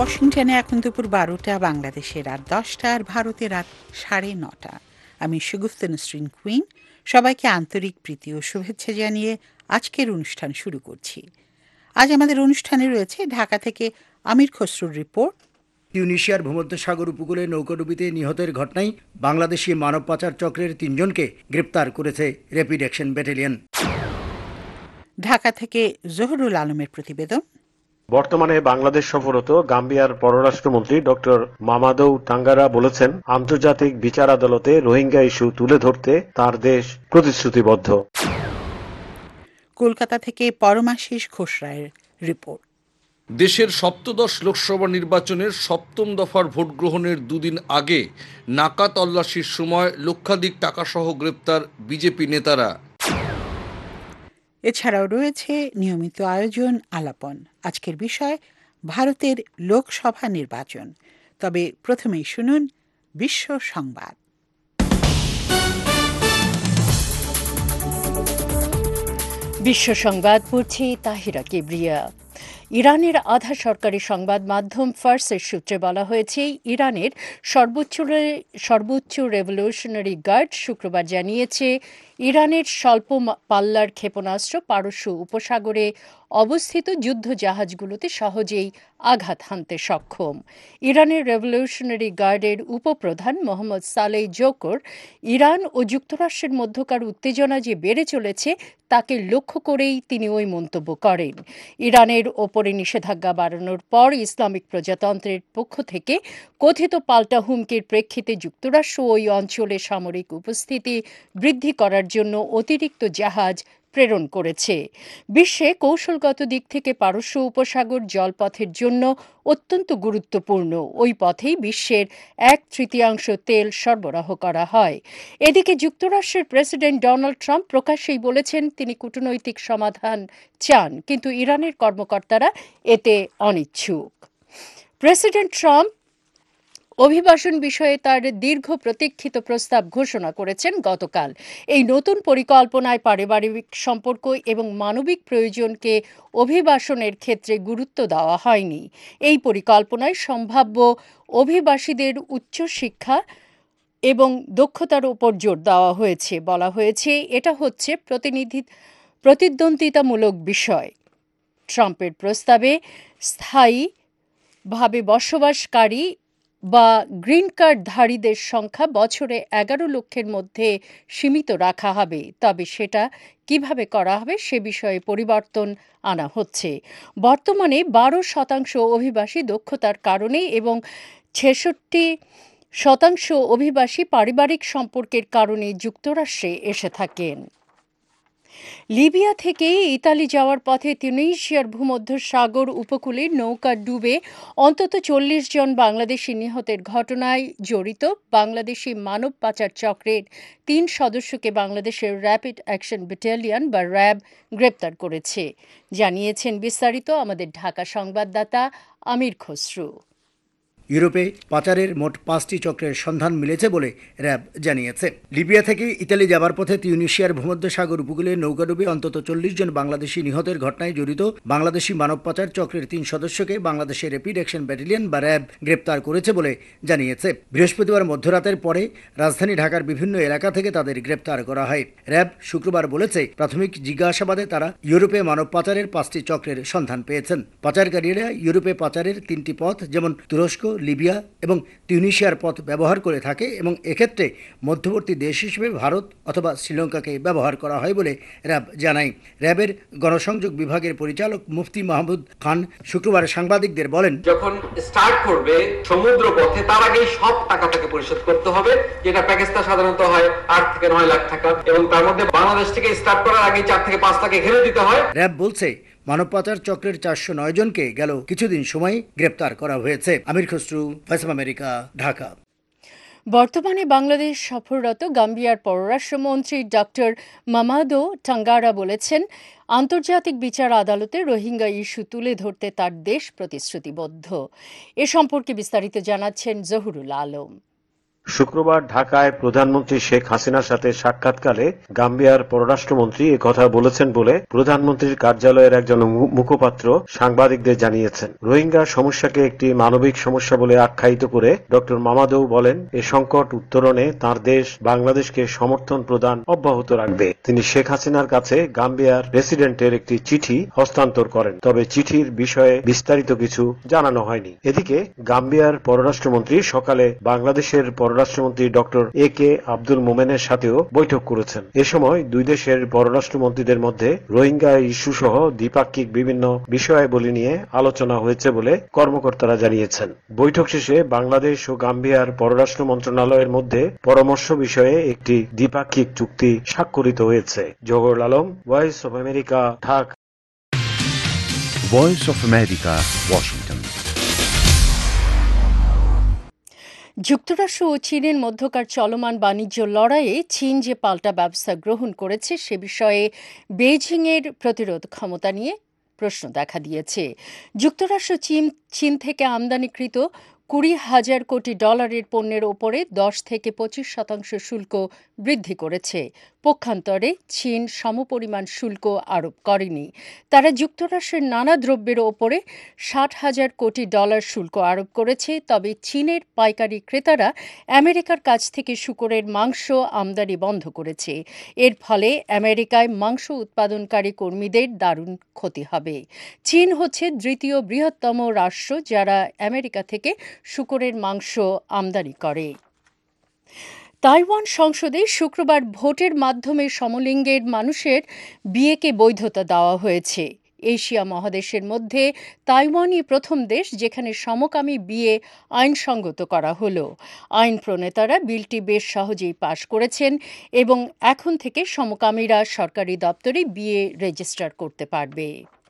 ওয়াশিংটনে এখন দুপুর 12টা, বাংলাদেশে রাত 10টা, আর ভারতে রাত 9:30। আমি সুগুফতা নসরিন কুইন সবাইকে আন্তরিক প্রীতি ও শুভেচ্ছা জানিয়ে আজকের অনুষ্ঠান শুরু করছি। আজ আমাদের অনুষ্ঠানে রয়েছে ঢাকা থেকে আমির খসরুর রিপোর্ট। টিউনিশিয়ার ভূমধ্যসাগর উপকূলে নৌকাডুবিতে নিহতের ঘটনায় বাংলাদেশি মানব পাচার চক্রের 3 জনকে গ্রেপ্তার করেছে র্যাপিড অ্যাকশন ব্যাটালিয়ন। ঢাকা থেকে জহুরুল আলমের প্রতিবেদন। বর্তমানে বাংলাদেশ সফররত গাম্বিয়ার পররাষ্ট্রমন্ত্রী ডক্টর মামাদৌ টাঙ্গারা বলেছেন, আন্তর্জাতিক বিচার আদালতে রোহিঙ্গা ইস্যু তুলে ধরতে তার দেশ প্রতিশ্রুতিবদ্ধ। কলকাতা থেকে পরমাশিস ঘোষরায়ের রিপোর্ট। দেশের সপ্তদশ লোকসভা নির্বাচনের সপ্তম দফার ভোট গ্রহণের দুদিন আগে নাকা তল্লাশির সময় লক্ষাধিক টাকাসহ গ্রেপ্তার বিজেপি নেতারা। এছাড়াও রয়েছে নিয়মিত আয়োজন আলাপন। আজকের বিষয় ভারতের লোকসভা নির্বাচন। তবে প্রথমেই শুনুন বিশ্ব সংবাদ। বিশ্ব সংবাদ পড়ছি তাহিরা কিবরিয়া। ইরানের আধা সরকারি সংবাদ মাধ্যম ফার্সের সূত্রে বলা হয়েছে, ইরানের সর্বোচ্চ রেভলিউশনারি গার্ড শুক্রবার জানিয়েছে, ইরানের স্বল্প পাল্লার ক্ষেপণাস্ত্র পারস্য উপসাগরে অবস্থিত যুদ্ধ জাহাজগুলোতে সহজেই আঘাত হানতে সক্ষম। ইরানের রেভলিউশনারি গার্ডের উপপ্রধান মোহাম্মদ সালেহ জোকর ইরান ও যুক্তরাষ্ট্রের মধ্যকার উত্তেজনা যে বেড়ে চলেছে তাকে লক্ষ্য করেই তিনি ওই মন্তব্য করেন। ইরানের ওপরে নিষেধাজ্ঞা বাড়ানোর পর ইসলামিক প্রজাতন্ত্রের পক্ষ থেকে কথিত পাল্টা হুমকির প্রেক্ষিতে যুক্তরাষ্ট্র ওই অঞ্চলে সামরিক উপস্থিতি বৃদ্ধি করার জন্য অতিরিক্ত জাহাজ প্রেরণ করেছে। বিশ্বে কৌশলগত দিক থেকে পারস্য উপসাগর জলপথের জন্য অত্যন্ত গুরুত্বপূর্ণ। ওই পথেই বিশ্বের 1/3 তেল সরবরাহ করা হয়। এদিকে যুক্তরাষ্ট্রের প্রেসিডেন্ট ডোনাল্ড ট্রাম্প প্রকাশ্যেই বলেছেন তিনি কূটনৈতিক সমাধান চান, কিন্তু ইরানের কর্মকর্তারা এতে অনিচ্ছুক। প্রেসিডেন্ট ট্রাম্প অভিবাসন বিষয়ে তার দীর্ঘ প্রতীক্ষিত প্রস্তাব ঘোষণা করেছেন গতকাল। এই নতুন পরিকল্পনায় পারিবারিক সম্পর্ক এবং মানবিক প্রয়োজনকে অভিবাসনের ক্ষেত্রে গুরুত্ব দেওয়া হয়নি। এই পরিকল্পনায় সম্ভাব্য অভিবাসীদের উচ্চশিক্ষা এবং দক্ষতার উপর জোর দেওয়া হয়েছে। বলা হয়েছে, এটা হচ্ছে প্রতিদ্বন্দ্বিতামূলক বিষয়। ট্রাম্পের প্রস্তাবে স্থায়ীভাবে বসবাসকারী বা গ্রিন কার্ডধারীদের সংখ্যা বছরে 11 লক্ষের মধ্যে সীমিত রাখা হবে। তবে সেটা কিভাবে করা হবে সে বিষয়ে পরিবর্তন আনা হচ্ছে। বর্তমানে 12% অভিবাসী দক্ষতার কারণে এবং 66% অভিবাসী পারিবারিক সম্পর্কের কারণে যুক্তরাষ্ট্রে এসে থাকেন। লিবিয়া থেকে ইতালি যাওয়ার পথে তিউনিসিয়ার ভূমধ্যসাগর উপকূলে নৌকা ডুবে অন্তত 40 জন বাংলাদেশি নিহতের ঘটনায় জড়িত বাংলাদেশি মানব পাচার চক্রের 3 সদস্যকে বাংলাদেশের র্যাপিড অ্যাকশন ব্যাটালিয়ন বা র্যাব গ্রেপ্তার করেছে, জানিয়েছেন বিস্তারিত আমাদের ঢাকা সংবাদদাতা আমির খসরু। ইউরোপে পাচারের মোট 5টি চক্রের সন্ধান মিলেছে বলে র্যাব জানিয়েছে। লিবিয়া থেকে ইতালি যাবার পথে তিউনিসিয়ার ভূমধ্যসাগর উপকূলে নৌকাডুবে অন্তত 40 জন বাংলাদেশি নিহতের ঘটনায় জড়িত বাংলাদেশি মানব পাচার চক্রের 3 সদস্যকে বাংলাদেশের র্যাপিড অ্যাকশন ব্যাটালিয়ন বা র্যাব গ্রেপ্তার করেছে বলে জানিয়েছে। বৃহস্পতিবার মধ্যরাতের পরে রাজধানী ঢাকার বিভিন্ন এলাকা থেকে তাদের গ্রেপ্তার করা হয়। র্যাব শুক্রবার বলেছে, প্রাথমিক জিজ্ঞাসাবাদে তারা ইউরোপে মানব পাচারের 5টি চক্রের সন্ধান পেয়েছেন। পাচারকারীরা ইউরোপে পাচারের 3টি পথ যেমন তুরস্ক, লিবিয়া এবং তিউনিসিয়ার পথ ব্যবহার করে থাকে এবং এক্ষেত্রে মধ্যবর্তী দেশ হিসেবে ভারত অথবা শ্রীলঙ্কাকে ব্যবহার করা হয় বলে র্যাব জানায়। র্যাবের গণসংযোগ বিভাগের পরিচালক মুফতি মাহমুদ খান শুক্রবার সাংবাদিকদের বলেন, যখন স্টার্ট করবে সমুদ্র পথে তার আগেই সব টাকা তাকে পরিশোধ করতে হবে, যেটা প্যাকেজটা সাধারণত হয় 8 থেকে 9 লাখ টাকা, এবং তার মধ্যে বাংলাদেশ থেকে স্টার্ট করার আগে 4 থেকে 5 লাখ এখানে দিতে হয়। র্যাব বলছে, মানব পাচার চক্রের 409 জনকে গেল কিছুদিন সময় গ্রেপ্তার করা হয়েছে। Amir Khasru, voice of America, Dhaka. বর্তমানে বাংলাদেশ সফররত গাম্বিয়ার পররাষ্ট্রমন্ত্রী ডক্টর মামাদো টাঙ্গারা বলেছেন, আন্তর্জাতিক বিচার আদালতে রোহিঙ্গা ইস্যু তুলে ধরতে তার দেশ প্রতিশ্রুতিবদ্ধ। এ সম্পর্কে বিস্তারিত জানাচ্ছেন জহুরুল আলম। শুক্রবার ঢাকায় প্রধানমন্ত্রী শেখ হাসিনার সাথে সাক্ষাৎকালে গাম্বিয়ার পররাষ্ট্রমন্ত্রী একথা বলেছেন বলে প্রধানমন্ত্রীর কার্যালয়ের একজন মুখপাত্র সাংবাদিকদের জানিয়েছেন। রোহিঙ্গা সমস্যাকে একটি মানবিক সমস্যা বলে আখ্যায়িত করে ডক্টর মামাদৌ বলেন, এ সংকট উত্তরণে তার দেশ বাংলাদেশকে সমর্থন প্রদান অব্যাহত রাখবে। তিনি শেখ হাসিনার কাছে গাম্বিয়ার প্রেসিডেন্টের একটি চিঠি হস্তান্তর করেন, তবে চিঠির বিষয়ে বিস্তারিত কিছু জানানো হয়নি। এদিকে গাম্বিয়ার পররাষ্ট্রমন্ত্রী সকালে বাংলাদেশের পররাষ্ট্রমন্ত্রী ডক্টর AK আব্দুল মোমেনের সাথেও বৈঠক করেছেন। এ সময় দুই দেশের পররাষ্ট্রমন্ত্রীদের মধ্যে রোহিঙ্গা ইস্যু সহ দ্বিপাক্ষিক বিভিন্ন বিষয়াবলী নিয়ে আলোচনা হয়েছে বলে কর্মকর্তারা জানিয়েছেন। বৈঠক শেষে বাংলাদেশ ও গাম্বিয়ার পররাষ্ট্র মন্ত্রণালয়ের মধ্যে পরামর্শ বিষয়ে একটি দ্বিপাক্ষিক চুক্তি স্বাক্ষরিত হয়েছে। Jahar Alam, voice of America, Dhaka. Voice of America, Washington. যুক্তরাষ্ট্র ও চীনের মধ্যকার চলমান বাণিজ্য লড়াইয়ে চীন যে পাল্টা ব্যবস্থা গ্রহণ করেছে সে বিষয়ে বেইজিংয়ের প্রতিরোধ ক্ষমতা নিয়ে প্রশ্ন দেখা দিয়েছে। যুক্তরাষ্ট্র চীন থেকে আমদানিকৃত $20,000 কোটি পণ্যের ওপরে 10 থেকে 25% শুল্ক বৃদ্ধি করেছে। পক্ষান্তরে চীন সমপরিমাণ শুল্ক আরোপ করেনি। তারা যুক্তরাষ্ট্রের নানা দ্রব্যের ওপরে $60,000 কোটি শুল্ক আরোপ করেছে। তবে চীনের পাইকারি ক্রেতারা আমেরিকার কাছ থেকে শূকরের মাংস আমদানি বন্ধ করেছে। এর ফলে আমেরিকায় মাংস উৎপাদনকারী কর্মীদের দারুণ ক্ষতি হবে। চীন হচ্ছে দ্বিতীয় বৃহত্তম রাষ্ট্র যারা আমেরিকা থেকে শূকরের মাংস আমদানি করে। তাইওয়ান সংসদে শুক্রবার ভোটের মাধ্যমে সমলিঙ্গের মানুষের বিয়েকে বৈধতা দেওয়া হয়েছে। এশিয়া মহাদেশের মধ্যে তাইওয়ানই প্রথম দেশ যেখানে সমকামী বিয়ে আইনসঙ্গত করা হলো। আইন প্রণেতারা বিলটি বেশ সহজেই পাশ করেছেন এবং এখন থেকে সমকামীরা সরকারি দপ্তরে বিয়ে রেজিস্টার করতে পারবে।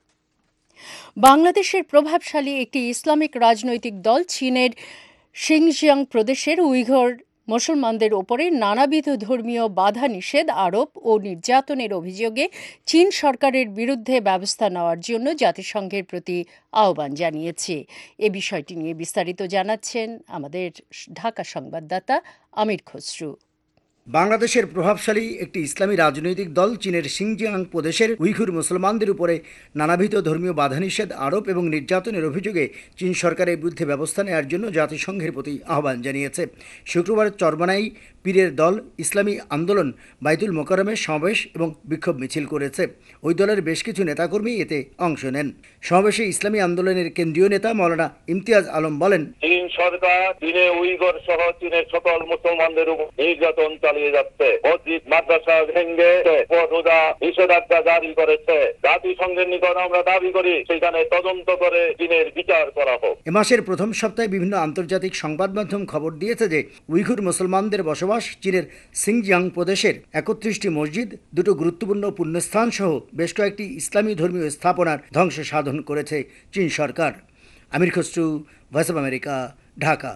বাংলাদেশের প্রভাবশালী একটি ইসলামিক রাজনৈতিক দল চীনের শিনজিয়াং প্রদেশের উইঘুর মুসলমানদের ওপরে নানাবিধ ধর্মীয় বাধা নিষেধ আরোপ ও নির্যাতনের অভিযোগে চীন সরকারের বিরুদ্ধে ব্যবস্থা নেওয়ার জন্য জাতিসংঘের প্রতি আহ্বান জানিয়েছে। এ বিষয়টি নিয়ে বিস্তারিত জানাচ্ছেন আমাদের ঢাকা সংবাদদাতা আমির খসরু। বাংলাদেশের প্রভাবশালী একটি ইসলামী রাজনৈতিক দল চীনের শিনজিয়াং প্রদেশের উইঘুর মুসলমানদের উপরে নানাবিধ ধর্মীয় বাধানিষেধ আরোপ এবং নির্যাতনের অভিযোগে চীন সরকারের বিরুদ্ধে ব্যবস্থা নেওয়ার জন্য জাতিসংঘের প্রতি আহ্বান জানিয়েছে। শুক্রবার চরমনাই পীরের দল ইসলামী আন্দোলন বাইতুল মোকাররমে সমাবেশ এবং বিক্ষোভ মিছিল করেছে। ওই দলের বেশ কিছু নেতাকর্মী এতে অংশ নেন। সমাবেশে ইসলামী আন্দোলনের কেন্দ্রীয় নেতা মাওলানা ইমতিয়াজ আলম বলেন, চীন সরকার চীনে উইঘুর সহ চীনের সকল মুসলমানদের উপর নির্যাতন চালিয়ে যাচ্ছে। মসজিদ মাদ্রাসা ভেঙে রোজা নিষেধাজ্ঞা জারি করেছে। জাতিসংঘের নিকট আমরা দাবি করি সেখানে তদন্ত করে চীনের বিচার করা হোক। এ মাসের প্রথম সপ্তাহে বিভিন্ন আন্তর্জাতিক সংবাদ মাধ্যম খবর দিয়েছে যে উইঘুর মুসলমানদের বসবাস চীনের শিনজিয়াং প্রদেশের 31টি মসজিদ, 2টো গুরুত্বপূর্ণ পুণ্যস্থান সহ বেশ কয়েকটি ইসলামী ধর্মীয় স্থাপনার ধ্বংস সাধন করেছে চীন সরকার। Amir Khasru, voice of America, Dhaka.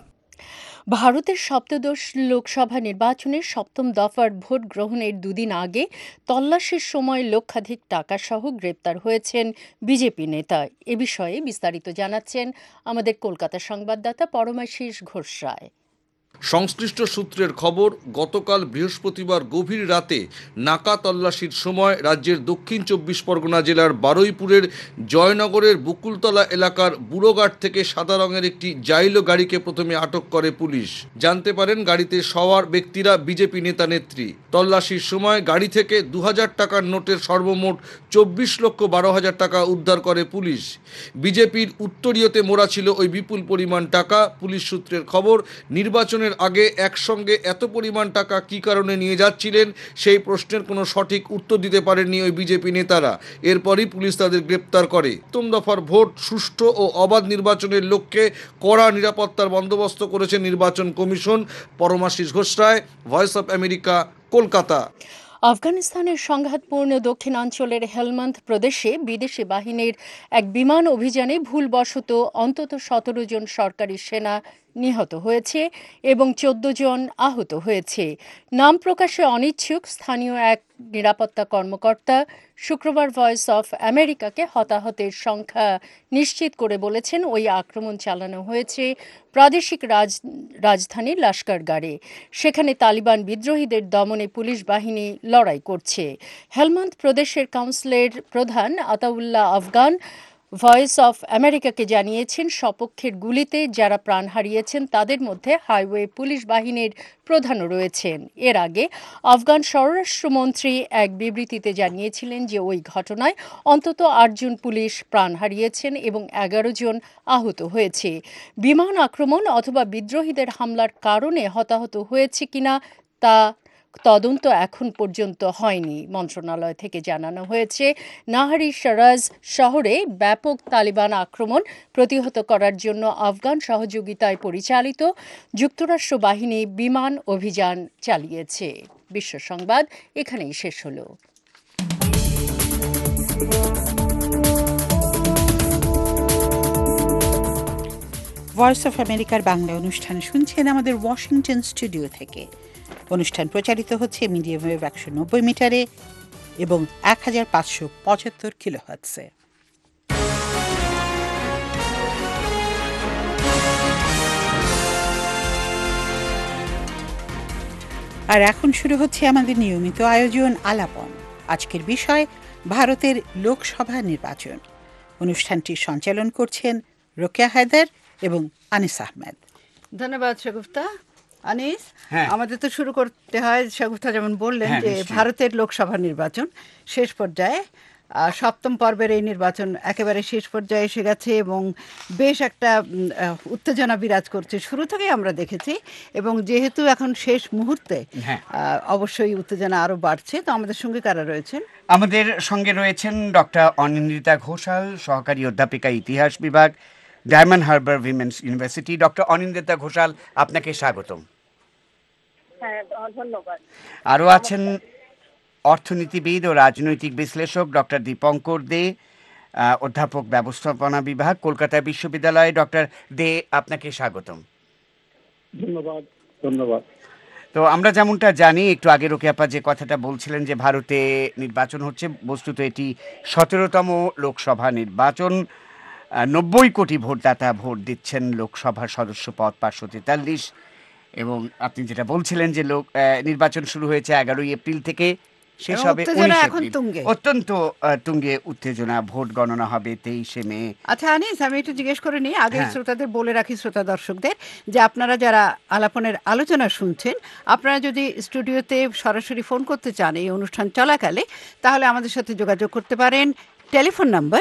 ভারতের সপ্তদশ লোকসভা নির্বাচনের সপ্তম দফার ভোট গ্রহণের দুদিন আগে তল্লাশির সময় লক্ষাধিক টাকাসহ গ্রেপ্তার হয়েছেন বিজেপি নেতা। এ বিষয়ে বিস্তারিত জানাচ্ছেন আমাদের কলকাতা সংবাদদাতা পরমাশিস ঘোষ রায়। সংশ্লিষ্ট সূত্রের খবর, গতকাল বৃহস্পতিবার গভীর রাতে নাকা তল্লাশির সময় রাজ্যের দক্ষিণ 24 পরগনা জেলার বারুইপুরের জয়নগরের বকুলতলা এলাকার বুড়োঘাট থেকে সাদা রঙের একটি জাইলো গাড়িকে প্রথমে আটক করে পুলিশ। জানতে পারেন গাড়িতে সওয়ার ব্যক্তিরা বিজেপি নেতা নেত্রী। তল্লাশির সময় গাড়ি থেকে 2000 টাকার নোটের সর্বমোট 24,12,000 টাকা উদ্ধার করে পুলিশ। বিজেপির উত্তরীয়তে মোড়া ছিল ওই বিপুল পরিমাণ টাকা। পুলিশ সূত্রের খবর, নির্বাচনের আগে একসঙ্গে এত পরিমাণ টাকা কী কারণে নিয়ে যাচ্ছিলেন সেই প্রশ্নের কোনো সঠিক উত্তর দিতে পারেননি ওই বিজেপি নেতারা। এরপরই পুলিশ তাদের গ্রেপ্তার করে। প্রথম দফার ভোট সুষ্ঠু ও অবাধ নির্বাচনের লক্ষ্যে কড়া নিরাপত্তার বন্দোবস্ত করেছে নির্বাচন কমিশন। Paramashis Ghosh Roy, voice of America, Kolkata. আফগানিস্তানের সংঘাতপূর্ণ দক্ষিণাঞ্চলের হেলমান্দ প্রদেশে বিদেশি বাহিনীর এক বিমান অভিযানে ভুলবশত অন্তত 17 জন সরকারি সেনা নিহত হয়েছে এবং 14 জন আহত হয়েছে। নাম প্রকাশে অনিচ্ছুক স্থানীয় এক নিরাপত্তা কর্মকর্তা শুক্রবার ভয়েস অফ আমেরিকাকে হতাহতের সংখ্যা নিশ্চিত করে বলেছেন, ওই আক্রমণ চালানো হয়েছে প্রাদেশিক রাজধানী লস্করগারে। সেখানে তালিবান বিদ্রোহীদের দমনে পুলিশ বাহিনী লড়াই করছে। হেলমন্দ প্রদেশের কাউন্সিলের প্রধান আতাউল্লাহ আফগান ভয়েস অফ আমেরিকাকে জানিয়েছেন, সপক্ষের গুলিতে যারা প্রাণ হারিয়েছেন তাদের মধ্যে হাইওয়ে পুলিশ বাহিনীর প্রধানও রয়েছেন। এর আগে আফগান স্বরাষ্ট্রমন্ত্রী এক বিবৃতিতে জানিয়েছিলেন যে ওই ঘটনায় অন্তত 8 জন পুলিশ প্রাণ হারিয়েছেন এবং 11 জন আহত হয়েছে। বিমান আক্রমণ অথবা বিদ্রোহীদের হামলার কারণে হতাহত হয়েছে কিনা তা তদন্ত এখন পর্যন্ত হয়নি। মন্ত্রণালয় থেকে জানানো হয়েছে, নাহারি শারাজ শহরে ব্যাপক তালিবান আক্রমণ প্রতিহত করার জন্য আফগান সহযোগিতায় পরিচালিত যুক্তরাষ্ট্র বাহিনী বিমান অভিযান চালিয়েছে। বিশ্ব সংবাদ এখানেই শেষ হলো। ভয়েস অফ আমেরিকার বাংলা অনুষ্ঠান শুনছেন আমাদের ওয়াশিংটন স্টুডিও থেকে। অনুষ্ঠান প্রচারিত হচ্ছে মিডিয়াম ওয়েভ 190 মিটারে এবং 1575 কিলোহার্টজে। আর এখন শুরু হচ্ছে আমাদের নিয়মিত আয়োজন আলাপন। আজকের বিষয় ভারতের লোকসভা নির্বাচন। অনুষ্ঠানটি সঞ্চালন করছেন রোকেয়া হায়দার এবং আনিস আহমেদ। ধন্যবাদ শাগুফতা। আনিস, আমাদের তো শুরু করতে হয়, শাগুফতা যেমন বললেন যে ভারতের লোকসভা নির্বাচন শেষ পর্যায়ে, সপ্তম পর্বের এই নির্বাচন একেবারে শেষ পর্যায়ে এসে গেছে এবং বেশ একটা উত্তেজনা বিরাজ করছে। শুরু থেকেই আমরা দেখেছি এবং যেহেতু এখন শেষ মুহূর্তে অবশ্যই উত্তেজনা আরও বাড়ছে। তো আমাদের সঙ্গে কারা রয়েছেন? আমাদের সঙ্গে রয়েছেন ডক্টর অনিন্দিতা ঘোষাল, সহকারী অধ্যাপিকা, ইতিহাস বিভাগ, Diamond Harbour women's university. Doctor Anindita Ghosal, আপনাকে স্বাগতম। হ্যাঁ, ধন্যবাদ। আরও আছেন অর্থনীতিবিদ ও রাজনৈতিক বিশ্লেষক ডক্টর দীপঙ্কর দে, অধ্যাপক, ব্যবস্থাপনা বিভাগ, কলকাতা বিশ্ববিদ্যালয়। ডক্টর দে, আপনাকে স্বাগতম। ধন্যবাদ। ধন্যবাদ। তো আমরা যেমনটা জানি, একটু আগে রোকেয়াপা যে কথাটা বলছিলেন যে ভারতে নির্বাচন হচ্ছে, বস্তুত এটি 17তম লোকসভা নির্বাচন। 90 কোটি ভোটদাতা ভোট দিচ্ছেন লোকসভার সদস্য পদ 543, এবং আপনি যেটা বলছিলেন যে নির্বাচন শুরু হয়েছে 11 এপ্রিল থেকে, শেষ হবে 19 এপ্রিল। অত্যন্ত তুঙ্গে উত্তেজনা। ভোট গণনা হবে 23 মে। আচ্ছা আনিস, আমি একটু জিজ্ঞেস করে নিই আগে, শ্রোতাদের বলে রাখি, শ্রোতা দর্শকদের, যে আপনারা যারা আলাপনের আলোচনা শুনছেন, আপনারা যদি স্টুডিওতে সরাসরি ফোন করতে চান এই অনুষ্ঠান চলাকালে, তাহলে আমাদের সাথে যোগাযোগ করতে পারেন। Telephone number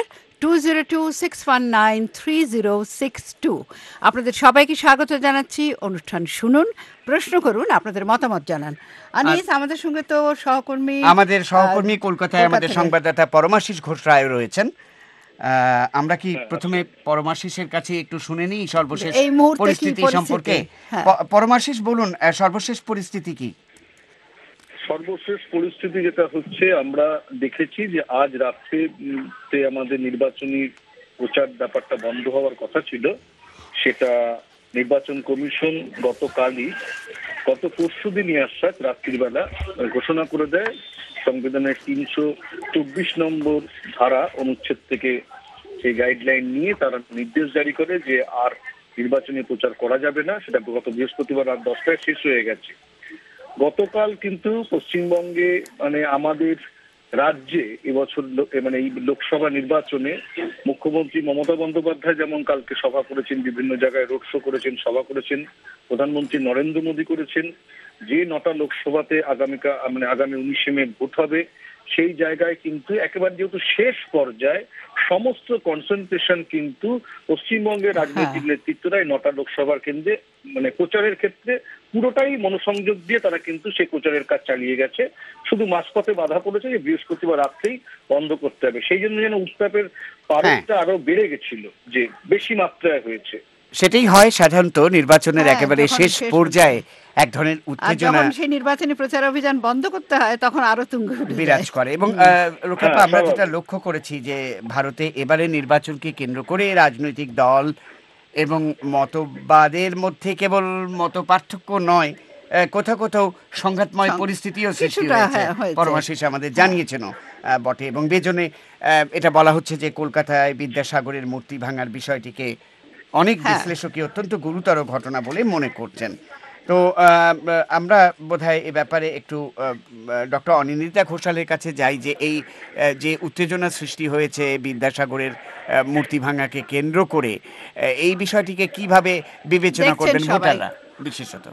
202-619-3062। আপনাদের সবাইকে স্বাগত জানাচ্ছি। অনুষ্ঠান শুনুন, প্রশ্ন করুন, আপনাদের মতামত জানান। আনিস, আমাদের সঙ্গে তো সহকর্মী কলকাতায় আমাদের সংবাদদাতা পরমাশিস ঘোষ রায় রয়েছেন। আমরা কি প্রথমে পরমাশিসের কাছে একটু শুনে নিই সর্বশেষ পরিস্থিতি সম্পর্কে? পরমাশিস, বলুন, সর্বশেষ পরিস্থিতি কি? সর্বশেষ পরিস্থিতি যেটা হচ্ছে, আমরা দেখেছি যে আজ রাত্রে আমাদের নির্বাচনী প্রচার ব্যাপারটা বন্ধ হওয়ার কথা ছিল। সেটা নির্বাচন কমিশন গত পরশুদিনই রাত্রিবেলা ঘোষণা করে দেয়। সংবিধানের 324 নম্বর ধারা অনুচ্ছেদ থেকে সেই গাইডলাইন নিয়ে তারা নির্দেশ জারি করে যে আর নির্বাচনী প্রচার করা যাবে না। সেটা গত বৃহস্পতিবার রাত 10টায় শেষ হয়ে গেছে। গতকাল কিন্তু পশ্চিমবঙ্গে, মানে আমাদের রাজ্যে এবছর এই লোকসভা নির্বাচনে মুখ্যমন্ত্রী মমতা বন্দ্যোপাধ্যায় যেমন কালকে সভা করেছেন, বিভিন্ন জায়গায় রোড শো করেছেন, সভা করেছেন, প্রধানমন্ত্রী নরেন্দ্র মোদী করেছেন। যে 9টা লোকসভাতে আগামী 19 মে ভোট হবে, সেই জায়গায় কিন্তু একেবারে যেহেতু শেষ পর্যায়ে সমস্ত কনসেন্ট্রেশন কিন্তু পশ্চিমবঙ্গের রাজনৈতিক নেতৃত্বরাই 9টা লোকসভার কেন্দ্রে, মানে প্রচারের ক্ষেত্রে পুরোটাই মনোসংযোগ দিয়ে তারা কিন্তু সেই প্রচারের কাজ চালিয়ে গেছে। শুধু মাঝপথে বাধা পড়েছে যে বৃহস্পতিবার রাত্রেই বন্ধ করতে হবে। সেই জন্য যেন উত্তাপের পারদটা আরো বেড়ে গেছিল, যে বেশি মাত্রায় হয়েছে। সেটাই হয় সাধারণত নির্বাচনের একেবারে শেষ পর্যায়ে, এক ধরনের উত্তেজনা। সেই নির্বাচনী প্রচার অভিযান বন্ধ করতে হয়, তখন আরো তুঙ্গ বিরাজ করে। এবং রোকেয়াপা, আমরা যেটা লক্ষ্য করেছি যে ভারতে এবারে নির্বাচনকে কেন্দ্র করে রাজনৈতিক দল এবং মতবাদের মধ্যে কেবল মত পার্থক্য নয়, কোথাও কোথাও সংঘাতময় পরিস্থিতিও সৃষ্টি হয়েছে, পরমাশিস আমাদের জানিয়েছেন বটে। এবং বেজনে এটা বলা হচ্ছে যে কলকাতায় বিদ্যাসাগরের মূর্তি ভাঙার বিষয়টিকে অনেক বিশ্লেষকই অত্যন্ত গুরুতর ঘটনা বলে মনে করছেন। তো আমরা বোধহয় এ ব্যাপারে একটু ডক্টর অনিন্দিতা ঘোষালের কাছে যাই, যে এই যে উত্তেজনা সৃষ্টি হয়েছে বিদ্যাসাগরের মূর্তি ভাঙাকে কেন্দ্র করে, এই বিষয়টিকে কিভাবে বিবেচনা করবেন ভোটাররা বিশেষত?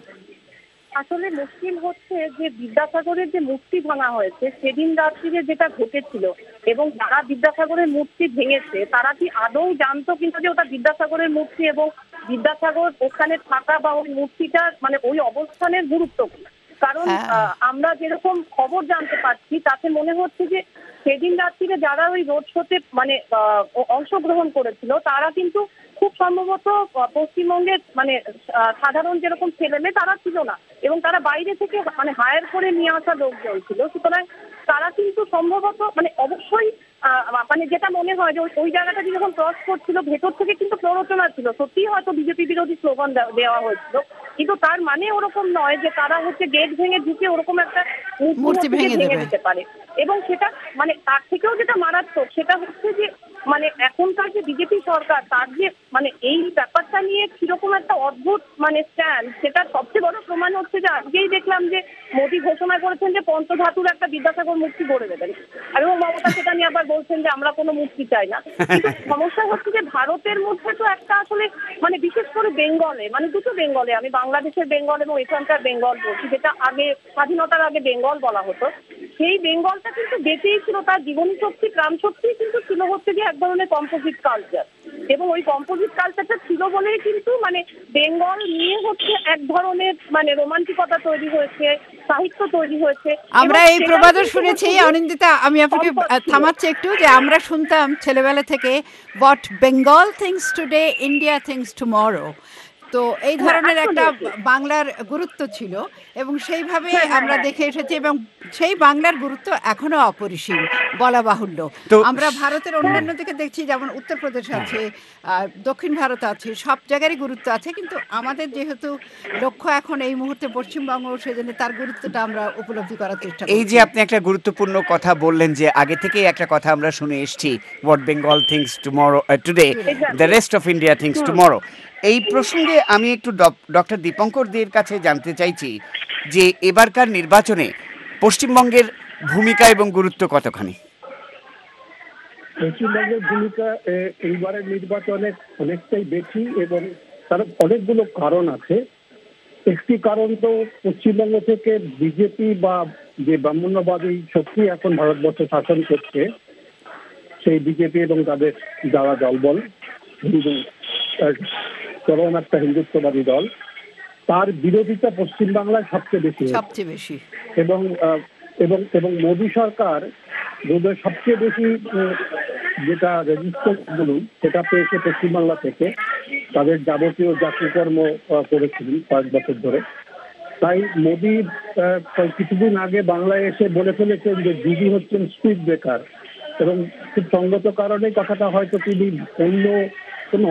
আসলে মুশকিল হচ্ছে যে বিদ্যাসাগরের যে মূর্তি ভাঙা হয়েছে সেদিন রাত্রিরে যেটা ঘটেছিল, এবং যারা বিদ্যাসাগরের মূর্তি ভেঙেছে তারা কি আদৌ জানতো কিনা যে ওটা বিদ্যাসাগরের মূর্তি, এবং বিদ্যাসাগর ওখানে থাকা বা ওই মূর্তিটার মানে ওই অবস্থানের গুরুত্ব কি? কারণ আমরা যেরকম খবর জানতে পারছি তাতে মনে হচ্ছে যে সেদিন রাত্রিরে যারা ওই রোড শোতে মানে অংশগ্রহণ করেছিল তারা কিন্তু খুব সম্ভবত পশ্চিমবঙ্গের মানে সাধারণ যেরকম ছেলেমেয়ে তারা ছিল না, এবং তারা বাইরে থেকে মানে হায়ার করে নিয়ে আসা লোকজন ছিল। সুতরাং তারা কিন্তু সম্ভবত মানে অবশ্যই মানে যেটা মনে হয় যে ওই জায়গাটা যখন ক্রস করছিল ভেতর থেকে কিন্তু প্ররোচনা ছিল, সত্যিই হয়তো বিজেপি বিরোধী স্লোগান দেওয়া হয়েছিল, কিন্তু তার মানে ওরকম নয় যে তারা হচ্ছে গেট ভেঙে ঢুকে ওরকম একটা মূর্তি ভেঙে দিতে পারে। এবং সেটা মানে তার থেকেও যেটা মারাত্মক সেটা হচ্ছে যে মানে এখনকার যে বিজেপি সরকার তার যে মানে এই ব্যাপারটা নিয়ে কিরকম একটা অদ্ভুত মানে স্ট্যান্ড, সেটা সবচেয়ে বড় প্রমাণ হচ্ছে যে আজকেই দেখলাম যে মোদী ঘোষণা করেছেন যে পঞ্চধাতুর একটা বিদ্যাসাগর মূর্তি গড়ে দেবেন, এবং মমতা সেটা নিয়ে আবার বলছেন যে আমরা কোনো মূর্তি চাই না। কিন্তু সমস্যা হচ্ছে যে ভারতের মধ্যে তো একটা আসলে মানে বিশেষ করে বেঙ্গলে মানে দুটো বেঙ্গলে, আমি বাংলাদেশের বেঙ্গল এবং এখানকার বেঙ্গল বলছি, যেটা আগে স্বাধীনতার আগে বেঙ্গল বলা হতো, সেই বেঙ্গলটা কিন্তু বেঁচেই ছিল, তার জীবনী শক্তি প্রাণ শক্তি কিন্তু ছিল হচ্ছে যে এক ধরনের কম্পোজিট কালচার, এবং ওই কম্পোজিট কালচারটা ছিল বলেই কিন্তু মানে বেঙ্গল নিয়ে হচ্ছে এক ধরনের মানে রোমান্টিকতা তৈরি হয়েছে, সাহিত্য তৈরি হয়েছে। আমরা এই প্রবাদও শুনেছি অনিন্দিতা, আমি আপনাকে থামাচ্ছি একটু, যে আমরা শুনতাম ছেলেবেলা থেকে what Bengal thinks today India thinks tomorrow. তো এই ধরনের একটা বাংলার গুরুত্ব ছিল এবং সেইভাবে আমরা দেখে এসেছি, এবং সেই বাংলার গুরুত্ব এখনো অপরিসীম বলা বাহুল্য। আমরা ভারতের অন্যান্য দিকে দেখছি, যেমন উত্তরপ্রদেশ আছে, দক্ষিণ ভারত আছে, সব জায়গারই গুরুত্ব আছে, কিন্তু আমাদের যেহেতু লক্ষ্য এখন এই মুহূর্তে পশ্চিমবঙ্গ, সেজন্য তার গুরুত্বটা আমরা উপলব্ধি করার চেষ্টা করি। এই যে আপনি একটা গুরুত্বপূর্ণ কথা বললেন, যে আগে থেকেই একটা কথা আমরা শুনে এসেছি, what Bengal thinks tomorrow today the rest of India thinks tomorrow. এই প্রসঙ্গে আমি একটু ডক্টর দীপঙ্কর দের কাছে জানতে চাইছি যে এবারকার নির্বাচনে পশ্চিমবঙ্গের ভূমিকা এবং গুরুত্ব কতখানি? পশ্চিমবঙ্গের ভূমিকা এইবারের নির্বাচনে অনেকটাই বেশি, এবং তার অনেকগুলো কারণ আছে। একটি কারণ তো পশ্চিমবঙ্গ থেকে বিজেপি বা যে ব্রাহ্মণ্যবাদী শক্তি এখন ভারতবর্ষ শাসন করছে, সেই বিজেপি এবং তাদের যারা দলবল হিন্দু চরম একটা হিন্দুত্ববাদী দল, তার বিরোধিতা পশ্চিমবাংলায় সবচেয়ে বেশি, এবং এবং এবং মোদী সরকার বোধহয় সবচেয়ে বেশি যেটা রেজিস্টার বলুন সেটা পেয়েছে পশ্চিমবাংলা থেকে, তাদের যাবতীয় জাতিকর্ম করেছিলেন 5 বছর ধরে। তাই মোদী কিছুদিন আগে বাংলায় এসে বলে ফেলেছেন যে দিদি হচ্ছেন স্পিড ব্রেকার, এবং খুব সঙ্গত কারণে কথাটা হয়তো তিনি অন্য কোনো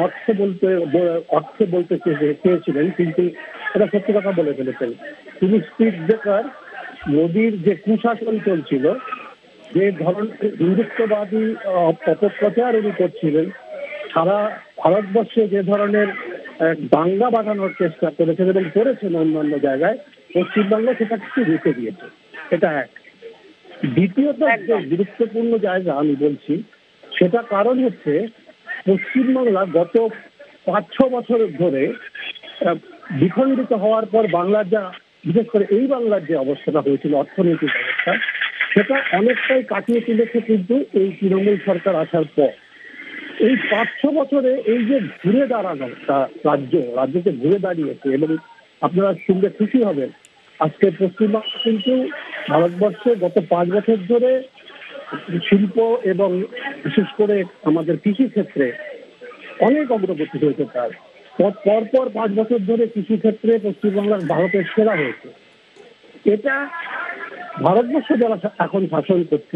অর্থে বলতে চেয়েছিলেন, কিন্তু এটা সত্যি কথা বলে ফেলেছেন। তিনি স্পিড ব্রেকার। মোদীর যে কুশাসন চলছিল, যে ধরনের হিন্দুত্ববাদী অপপ্রচার উনি করছিলেন, সারা ভারতবর্ষে যে ধরনের দাঙ্গা বাঁধানোর চেষ্টা করেছেন এবং করেছেন অন্যান্য জায়গায়, পশ্চিমবঙ্গ সেটা কিছু রুখে দিয়েছে। এটা এক। দ্বিতীয়ত যে গুরুত্বপূর্ণ জায়গা আমি বলছি, সেটা কারণ হচ্ছে পশ্চিমবাংলা গত 5-6 বছর ধরে বিখণ্ডিত হওয়ার পর বাংলার যা, বিশেষ করে এই বাংলার যে অবস্থাটা হয়েছিল, অর্থনৈতিক অবস্থা, সেটা অনেকটাই কাটিয়ে তুলেছে কিন্তু এই তৃণমূল সরকার আসার পর। এই 5-6 বছরে এই যে ঘুরে দাঁড়ানো রাজ্যকে ঘুরে দাঁড়িয়েছে, এবং আপনারা শুনলে খুশি হবেন, আজকে পশ্চিমবঙ্গ কিন্তু ভারতবর্ষে গত 5 বছর ধরে শিল্প এবং বিশেষ করে আমাদের কৃষি ক্ষেত্রে অনেক অগ্রগতি হয়েছে। তার পরপর 5 বছর ধরে কৃষি ক্ষেত্রে পশ্চিমবাংলার ভারতের সেরা হয়েছে। এটা ভারতবর্ষ যারা এখন শাসন করছেন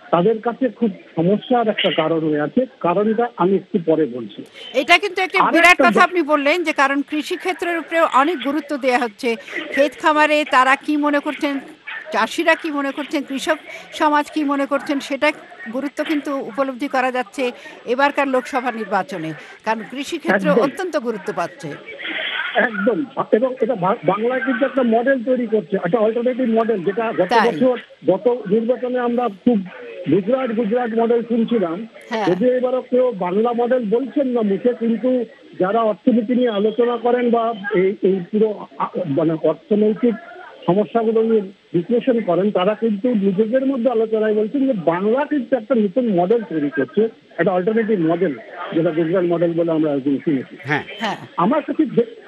তাদের কাছে খুব সমস্যার একটা কারণ হয়ে আছে। কারণটা আমি একটু পরে বলছি। এটা কিন্তু একটা বিরাট কথা আপনি বললেন, যে কারণ কৃষি ক্ষেত্রের উপরে অনেক গুরুত্ব দেওয়া হচ্ছে। ক্ষেত খামারে তারা কি মনে করছেন, চাষিরা কি মনে করছেন, কৃষক সমাজ কি মনে করছেন, সেটা গুরুত্ব কিন্তু উপলব্ধি করা যাচ্ছে এবারকার লোকসভা নির্বাচনে, কারণ কৃষি ক্ষেত্র অত্যন্ত গুরুত্ব পাচ্ছে। একদম, এবং এটা বাংলায় কিন্তু একটা মডেল তৈরি করছে, একটা অল্টারনেটিভ মডেল, যেটা গত নির্বাচনে আমরা খুব গুজরাট মডেল শুনছিলাম। যদিও এবারও কেউ বাংলা মডেল বলছেন না মুখে, কিন্তু যারা অর্থনীতি নিয়ে আলোচনা করেন বা এই পুরো মানে অর্থনৈতিক সমস্যাগুলো নিয়ে বিশ্লেষণ করেন, তারা কিন্তু নিজেদের মধ্যে আলোচনায় বলছেন যে বাংলা কিন্তু একটা নতুন মডেল তৈরি করছে, একটা অল্টারনেটিভ মডেল, যেটা গুজরাট মডেল বলে আমরা শুনেছি। আমার কাছে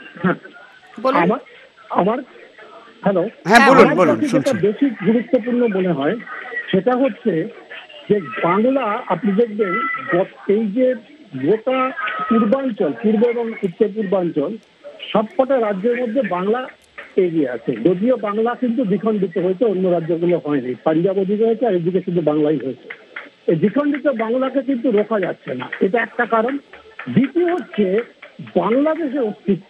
আমার হ্যালো, যেটা বেশি গুরুত্বপূর্ণ মনে হয় সেটা হচ্ছে যে বাংলা, আপনি দেখবেন এই যে গোটা পূর্বাঞ্চল, পূর্ব এবং উত্তর পূর্বাঞ্চল সবকটা রাজ্যের মধ্যে বাংলা এগিয়ে আছে। যদিও বাংলা কিন্তু দ্বিখণ্ডিত হয়েছে, অন্য রাজ্যগুলো হয়নি। পাঞ্জাব ওদিকে হয়েছে আর এদিকে শুধু বাংলাই হয়েছে। এই দ্বিখণ্ডিত বাংলাকে কিন্তু রোকা যাচ্ছে না, এটা একটা কারণ। দ্বিতীয় হচ্ছে বাংলাদেশের অস্তিত্ব।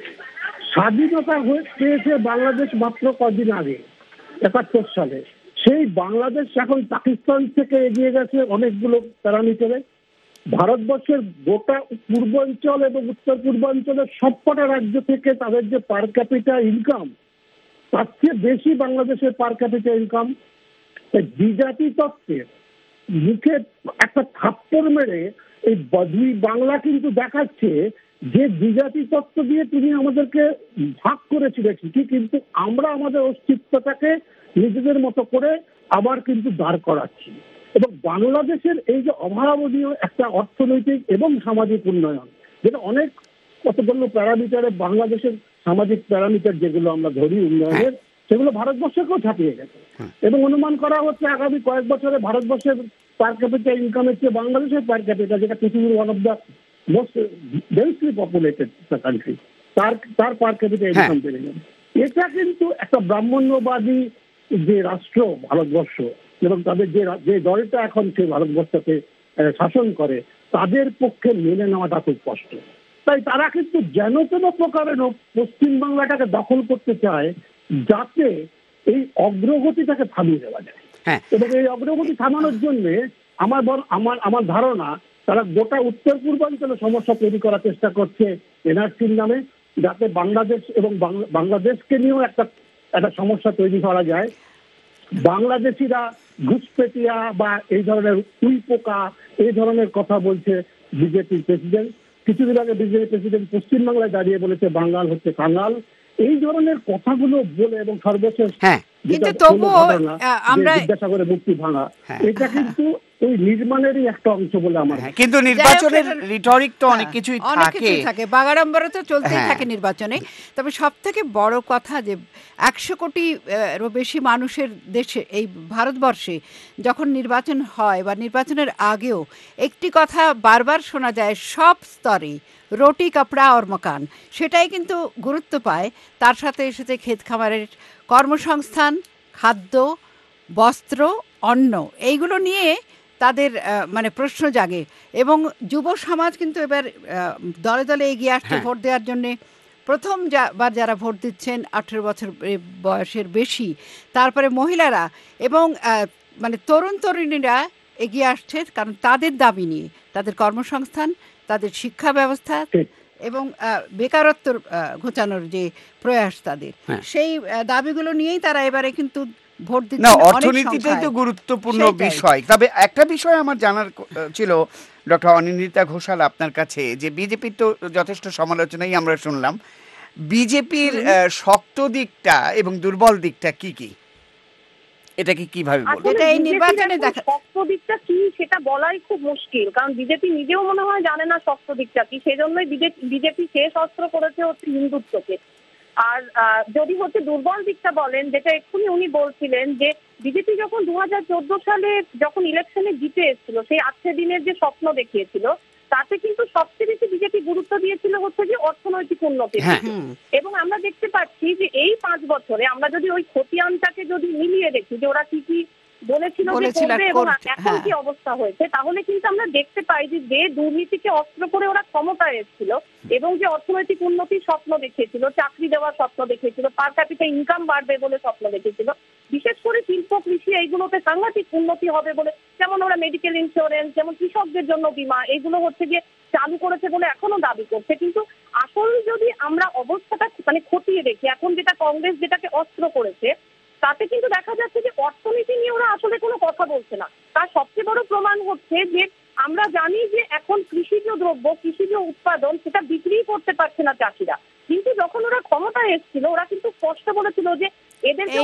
স্বাধীনতা পেয়েছে বাংলাদেশ মাত্র কদিন আগে, ৭১ সালে। সেই বাংলাদেশ এখন পাকিস্তান থেকে এগিয়ে গেছে অনেকগুলো প্যারামিটারে। ভারতবর্ষের গোটা পূর্বাঞ্চল এবং উত্তর পূর্বাঞ্চলের সবকটা রাজ্য থেকে তাদের যে পার ক্যাপিটা ইনকাম, তার চেয়ে বেশি বাংলাদেশের পার ক্যাপিটা ইনকাম। দ্বিজাতি তত্ত্বের মুখে একটা থাপ্পড় মেরে এই দুই বাংলা কিন্তু দেখাচ্ছে যে দ্বিজাতি তত্ত্ব দিয়ে তিনি আমাদেরকে ভাগ করেছিলেন ঠিকই, কিন্তু আমরা আমাদের অস্তিত্বটাকে নিজেদের মতো করে আবার কিন্তু দাঁড় করাচ্ছি। এবং বাংলাদেশের এই যে অভাবনীয় একটা অর্থনৈতিক এবং সামাজিক উন্নয়ন, যেটা অনেক কতগুলো প্যারামিটারে বাংলাদেশের সামাজিক প্যারামিটার যেগুলো আমরা ধরি উন্নয়নের, সেগুলো ভারতবর্ষকেও ছাপিয়ে গেছে। এবং অনুমান করা হচ্ছে আগামী কয়েক বছরে ভারতবর্ষের পার ক্যাপিটা ইনকামের চেয়ে বাংলাদেশের পার ক্যাপিটা, যেটা পৃথিবীর one of the most densely populated country, তার পার ক্যাপিটা ইনকাম বেড়ে যাবে। এটা কিন্তু একটা ব্রাহ্মণ্যবাদী যে রাষ্ট্র ভারতবর্ষ, এবং তাদের যে দলটা এখন সে ভারতবর্ষকে শাসন করে, তাদের পক্ষে মেনে নেওয়াটা খুব কষ্ট। তাই তারা কিন্তু যেন কোনো প্রকারে পশ্চিমবাংলাটাকে দখল করতে চায়, যাতে এই অগ্রগতিটাকে থামিয়ে দেওয়া যায়। এবং এই অগ্রগতি থামানোর জন্য আমার ধারণা তারা গোটা উত্তর পূর্বাঞ্চলে সমস্যা তৈরি করার চেষ্টা করছে এনআরসির নামে, যাতে বাংলাদেশ এবং বাংলাদেশকে নিয়েও একটা সমস্যা তৈরি করা যায়। বাংলাদেশিরা ঘুষপেটিয়া বা এই ধরনের উইপোকা এই ধরনের কথা বলছে বিজেপির প্রেসিডেন্ট। কিছুদিন আগে বিজেপি প্রেসিডেন্ট পশ্চিমবাংলায় দাঁড়িয়ে বলেছে বাঙাল হচ্ছে কাঙাল। এই ধরনের কথাগুলো বলে এবং সর্বশেষ বিদ্যাসাগরের মূর্তি ভাঙা, এটা কিন্তু ওই নির্মাণেরই একটা অংশ বলে আমার। কিন্তু নির্বাচনের রিটরিক তো অনেক কিছুই থাকে, বাগাড়ম্বর তো চলতেই থাকে নির্বাচনে। তবে সব থেকে বড় কথা যে 100 কোটিরও বেশি মানুষের দেশে, এই ভারতবর্ষে যখন নির্বাচন হয় বা নির্বাচনের আগেও একটি কথা বারবার শোনা যায় সব স্তরে, রুটি কাপড়া আর মকান, সেটাই কিন্তু গুরুত্ব পায়। তার সাথে এসেছে ক্ষেত খামারের কর্মসংস্থান, খাদ্য, বস্ত্র, অন্ন, এইগুলো নিয়ে তাদের মানে প্রশ্ন জাগে। এবং যুব সমাজ কিন্তু এবার দলে দলে এগিয়ে আসছে ভোট দেওয়ার জন্যে। প্রথমবার যারা ভোট দিচ্ছেন 18 বছর বয়সের বেশি, তারপরে মহিলারা এবং মানে তরুণ তরুণীরা এগিয়ে আসছে, কারণ তাদের দাবি নিয়ে, তাদের কর্মসংস্থান, তাদের শিক্ষা ব্যবস্থা এবং বেকারত্ব ঘোচানোর যে প্রয়াস তাদের, সেই দাবিগুলো নিয়েই তারা এবারে কিন্তু ভোট দিচ্ছে। না, অর্থনীতিটাই তো গুরুত্বপূর্ণ বিষয়। তবে একটা বিষয় আমার জানার ছিল ডক্টর অনিন্দিতা ঘোষাল আপনার কাছে, যে বিজেপির তো যথেষ্ট সমালোচনাই আমরা শুনলাম, বিজেপির শক্ত দিকটা এবং দুর্বল দিকটা কি কি, এটাকে কিভাবে বলবো? এটা এই নির্বাচনে শক্ত দিকটা কি সেটা বলাই খুব মুশকিল, কারণ বিজেপি নিজেও মনে হয় জানে না শক্ত দিকটা কি। সেই জন্যই বিজেপি শেষ অস্ত্র করেছে হচ্ছে হিন্দুত্বকে। আর যদি হচ্ছে দুর্বল দিকটা বলেন, যেটা এক্ষুনি উনি বলছিলেন, যে বিজেপি যখন 2014 সালে যখন ইলেকশনে জিতে এসেছিল, সেই 8 দিনের যে স্বপ্ন দেখিয়েছিল, তাতে কিন্তু সবচেয়ে বেশি বিজেপি গুরুত্ব দিয়েছিল হচ্ছে যে অর্থনৈতিক উন্নতি। এবং আমরা দেখতে পাচ্ছি যে এই 5 বছরে আমরা যদি ওই খতিয়ানটাকে যদি মিলিয়ে দেখি যে ওরা কি কি বলেছিল যে করবে এবং এখন কি অবস্থা হয়েছে, তাহলে কিন্তু আমরা দেখতে পাই যে দুর্নীতিকে অস্ত্র করে ওরা ক্ষমতায় এসেছিল এবং যে অর্থনৈতিক উন্নতির স্বপ্ন দেখিয়েছিল, চাকরি দেওয়ার স্বপ্ন দেখিয়েছিল, পার ক্যাপিটা ইনকাম বাড়বে বলে স্বপ্ন দেখিয়েছিল, বিশেষ করে শিল্প কৃষি এইগুলোতে সাংঘাতিক উন্নতি হবে বলে, যেমন ওরা মেডিকেল ইন্স্যুরেন্স, যেমন কৃষকদের জন্য বীমা, এইগুলো হচ্ছে গিয়ে চালু করেছে বলে এখনো দাবি করছে। কিন্তু আসল যদি আমরা অবস্থাটা মানে খতিয়ে দেখি, এখন যেটা কংগ্রেস যেটাকে অস্ত্র করেছে, তাতে কিন্তু দেখা যাচ্ছে যে অর্থনীতি নিয়ে ওরা আসলে কোনো কথা বলছে না। তার সবচেয়ে বড় প্রমাণ হচ্ছে যে আমরা জানি যে এখন কৃষিজ দ্রব্য, কৃষিজ উৎপাদন সেটা বিক্রি করতে পারছে না চাষিরা, কিন্তু যখন ওরা ক্ষমতায় এসেছিল ওরা কিন্তু স্পষ্ট বলেছিল যে এদেরকে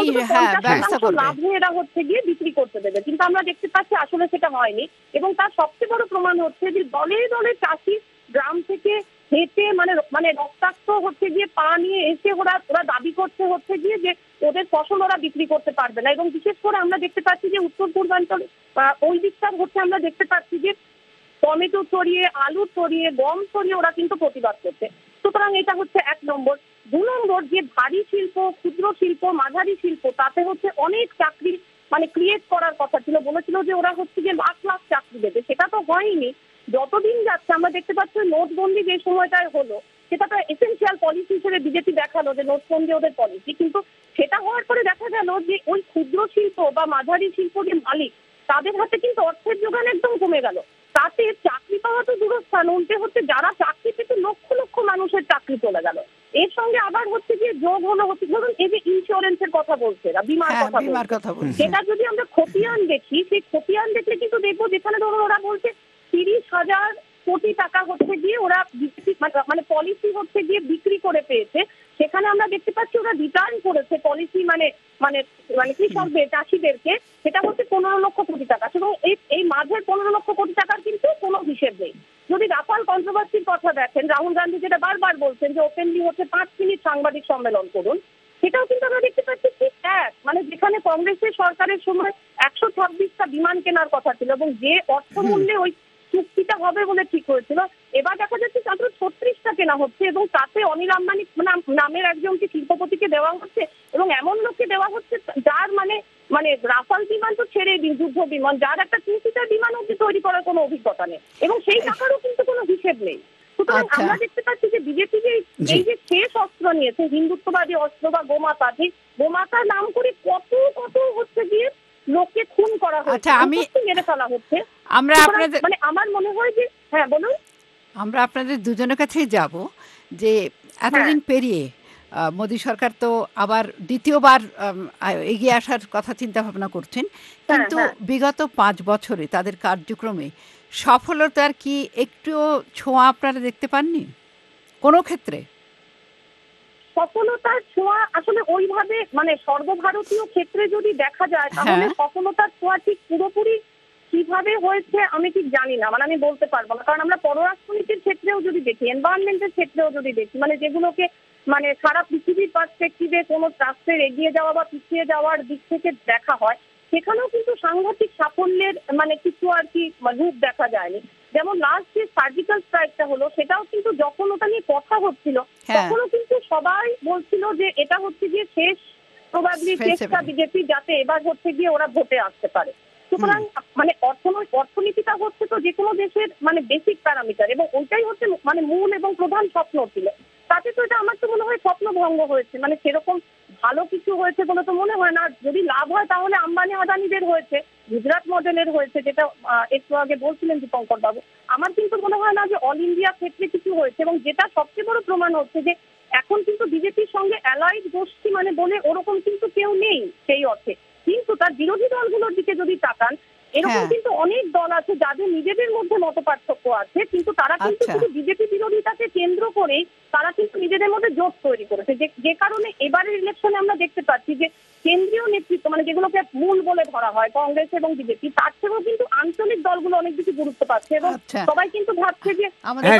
লাভে এরা হচ্ছে গিয়ে বিক্রি করতে দেবে, কিন্তু আমরা দেখতে পাচ্ছি আসলে সেটা হয়নি। এবং তার সবচেয়ে বড় প্রমাণ হচ্ছে যে দলে দলে চাষি গ্রাম থেকে হেঁটে মানে রক্তাক্ত হচ্ছে গিয়ে পা নিয়ে এসে ওরা দাবি করছে হচ্ছে গিয়ে যে ওদের ফসল ওরা বিক্রি করতে পারবে না। এবং বিশেষ করে আমরা দেখতে পাচ্ছি যে উত্তর পূর্বাঞ্চল ওই দিকটা হচ্ছে আমরা দেখতে পাচ্ছি যে টমেটো ছড়িয়ে, আলু ছড়িয়ে, গম ছড়িয়ে ওরা কিন্তু প্রতিবাদ করছে। সুতরাং এটা হচ্ছে 1 নম্বর। 2 নম্বর, যে ভারী শিল্প, ক্ষুদ্র শিল্প, মাঝারি শিল্প, তাতে হচ্ছে অনেক চাকরি মানে ক্রিয়েট করার কথা ছিল, বলেছিল যে ওরা হচ্ছে যে লাখ লাখ চাকরি দেবে, সেটা তো হয়নি। যতদিন যাচ্ছে আমরা দেখতে পাচ্ছি নোটবন্দি যে সময়টায় হলো সেটা তো এসেনশিয়াল পলিসি হিসেবে বিজেপি দেখালো যে নোটবন্দি ওদের পলিসি, কিন্তু সেটা হওয়ার পরে দেখা গেল যে ওই ক্ষুদ্র শিল্প বা মাঝারি শিল্প যে মালিক, তাদের হাতে কিন্তু অর্থের যোগান একদম কমে গেল। তাতে চাকরি পাওয়া তো দূরস্থান, উল্টে হচ্ছে যারা চাকরি পেতে লক্ষ লক্ষ মানুষের চাকরি চলে গেল। এর সঙ্গে আবার হচ্ছে যে যোগ হলো হচ্ছে ধরুন এই যে ইন্স্যুরেন্সের কথা বলছে, বীমার কথা বলছে, সেটা যদি আমরা খতিয়ান দেখি, সেই খতিয়ান দেখলে কিন্তু দেখবো যেখানে ধরুন ওরা বলছে 30,000 কোটি টাকা হচ্ছে গিয়ে ওরা মানে পলিসি হচ্ছে গিয়ে বিক্রি করে পেয়েছে, সেখানে আমরা দেখতে পাচ্ছি ওরা রিটার্ন করেছে পলিসি মানে মানে মানে কৃষকদের, চাষিদেরকে, সেটা হচ্ছে 15 লক্ষ কোটি টাকা। এবং এই মাঝের 15 লক্ষ কোটি টাকার কিন্তু কোনো হিসেব নেই। যদি রাফাল কন্ট্রোভার্সির কথা দেখেন, রাহুল গান্ধী যেটা বারবার বলছেন যে ওপেনলি হচ্ছে 5 মিনিট সাংবাদিক সম্মেলন করুন, সেটাও কিন্তু আমরা দেখতে পাচ্ছি ঠিক মানে যেখানে কংগ্রেসের সরকারের সময় 126টা বিমান কেনার কথা ছিল এবং যে অর্থমূল্যে ওই চুক্তিটা হবে বলে ঠিক হয়েছিল, এবার দেখা যাচ্ছে মাত্র 36টা কেনা হচ্ছে এবং তাতে অনিল আম্বানি নামের একজনকে শিল্পপতিকে দেওয়া হচ্ছে এবং এমন লোককে দেওয়া হচ্ছে যার মানে রাফাল বিমান তো ছেড়ে দিন, যুদ্ধ বিমান, যার একটা 2-সিটার বিমান অব্দি তৈরি করার কোনো অভিজ্ঞতা নেই এবং সেই টাকারও কিন্তু কোনো হিসেব নেই। সুতরাং আমরা দেখতে পাচ্ছি যে বিজেপি যে এই যে শেষ অস্ত্র নিয়েছে, হিন্দুত্ববাদী অস্ত্র বা গোমাতা, ঠিক গোমাতার নাম করে কত কত হচ্ছে গিয়ে লোককে খুন করা হচ্ছে, মেরে ফেলা হচ্ছে। আমরা আপনাদের মানে আমার মনে হয় যে বলুন, আমরা আপনাদের দুজনের কাছেই যাব যে এতদিন পেরিয়ে মোদী সরকার তো আবার দ্বিতীয়বার এগিয়ে আসার কথা চিন্তা ভাবনা করছেন, কিন্তু বিগত 5 বছরে তাদের কার্যক্রমে সফলতার কি একটুও ছোঁয়া আপনারা দেখতে পাননি কোনো ক্ষেত্রে? সফলতার ছোঁয়া আসলে ওইভাবে মানে সর্বভারতীয় ক্ষেত্রে যদি দেখা যায় তাহলে সফলতার ছোঁয়া ঠিক পুরোপুরি কিভাবে হয়েছে আমি ঠিক জানি না, মানে আমি বলতে পারবো না। কারণ আমরা পররাষ্ট্রনীতির ক্ষেত্রেও যদি দেখি, এনভায়রনমেন্টের ক্ষেত্রেও যদি দেখি, মানে যেগুলোকে মানে সারা পৃথিবীর পার্সপেক্টিভে কোনো রাষ্ট্রের এগিয়ে যাওয়া বা পিছিয়ে যাওয়ার দিক থেকে দেখা হয়, সেখানেও কিন্তু সাংঘাতিক সাফল্যের মানে কিছু আর কি রূপ দেখা যায়নি। যেমন লাস্ট যে সার্জিক্যাল স্ট্রাইকটা হলো, সেটাও কিন্তু যখন ওটা নিয়ে কথা হচ্ছিল তখনও কিন্তু সবাই বলছিল যে এটা হচ্ছে গিয়ে শেষ প্রবাবলি চেষ্টা বিজেপি যাতে এবার হচ্ছে গিয়ে ওরা ভোটে আসতে পারে। সুতরাং মানে অর্থনীতিটা হচ্ছে তো যে কোনো দেশের মানে বেসিক প্যারামিটার এবং ওইটাই হচ্ছে মানে মূল এবং প্রধান স্বপ্ন ছিল। তাতে তো এটা আমার তো মনে হয় স্বপ্ন ভঙ্গ হয়েছে, মানে সেরকম ভালো কিছু হয়েছে বলে তো মনে হয় না। যদি লাভ হয় তাহলে আম্বানি আদানিদের হয়েছে, গুজরাট মডেলের হয়েছে, যেটা একটু আগে বলছিলেন দীপঙ্কর বাবু। আমার কিন্তু মনে হয় না যে অল ইন্ডিয়া ক্ষেত্রে কিছু হয়েছে এবং যেটা সবচেয়ে বড় প্রমাণ হচ্ছে যে এখন কিন্তু বিজেপির সঙ্গে অ্যালাইড গোষ্ঠী মানে বলে ওরকম কিন্তু কেউ নেই সেই অর্থে। কিন্তু তার বিরোধী দলগুলোর দিকে যদি তাকান, এরকম কিন্তু অনেক দল আছে যাদের নিজেদের মধ্যে মতপার্থক্য আছে, কিন্তু তারা কিন্তু শুধু বিজেপি বিরোধিতাকে কেন্দ্র করেই তারা কিন্তু নিজেদের মধ্যে জোট তৈরি করেছে, যে কারণে এবারের ইলেকশনে আমরা দেখতে পাচ্ছি যে কেন্দ্রীয় নেতৃত্ব মানে যেগুলোকে মূল বলে ধরা হয় কংগ্রেস এবং বিজেপি, তার থেকেও কিন্তু আঞ্চলিক দলগুলো অনেক বেশি গুরুত্ব পাচ্ছে এবং সবাই কিন্তু ভাবছে যে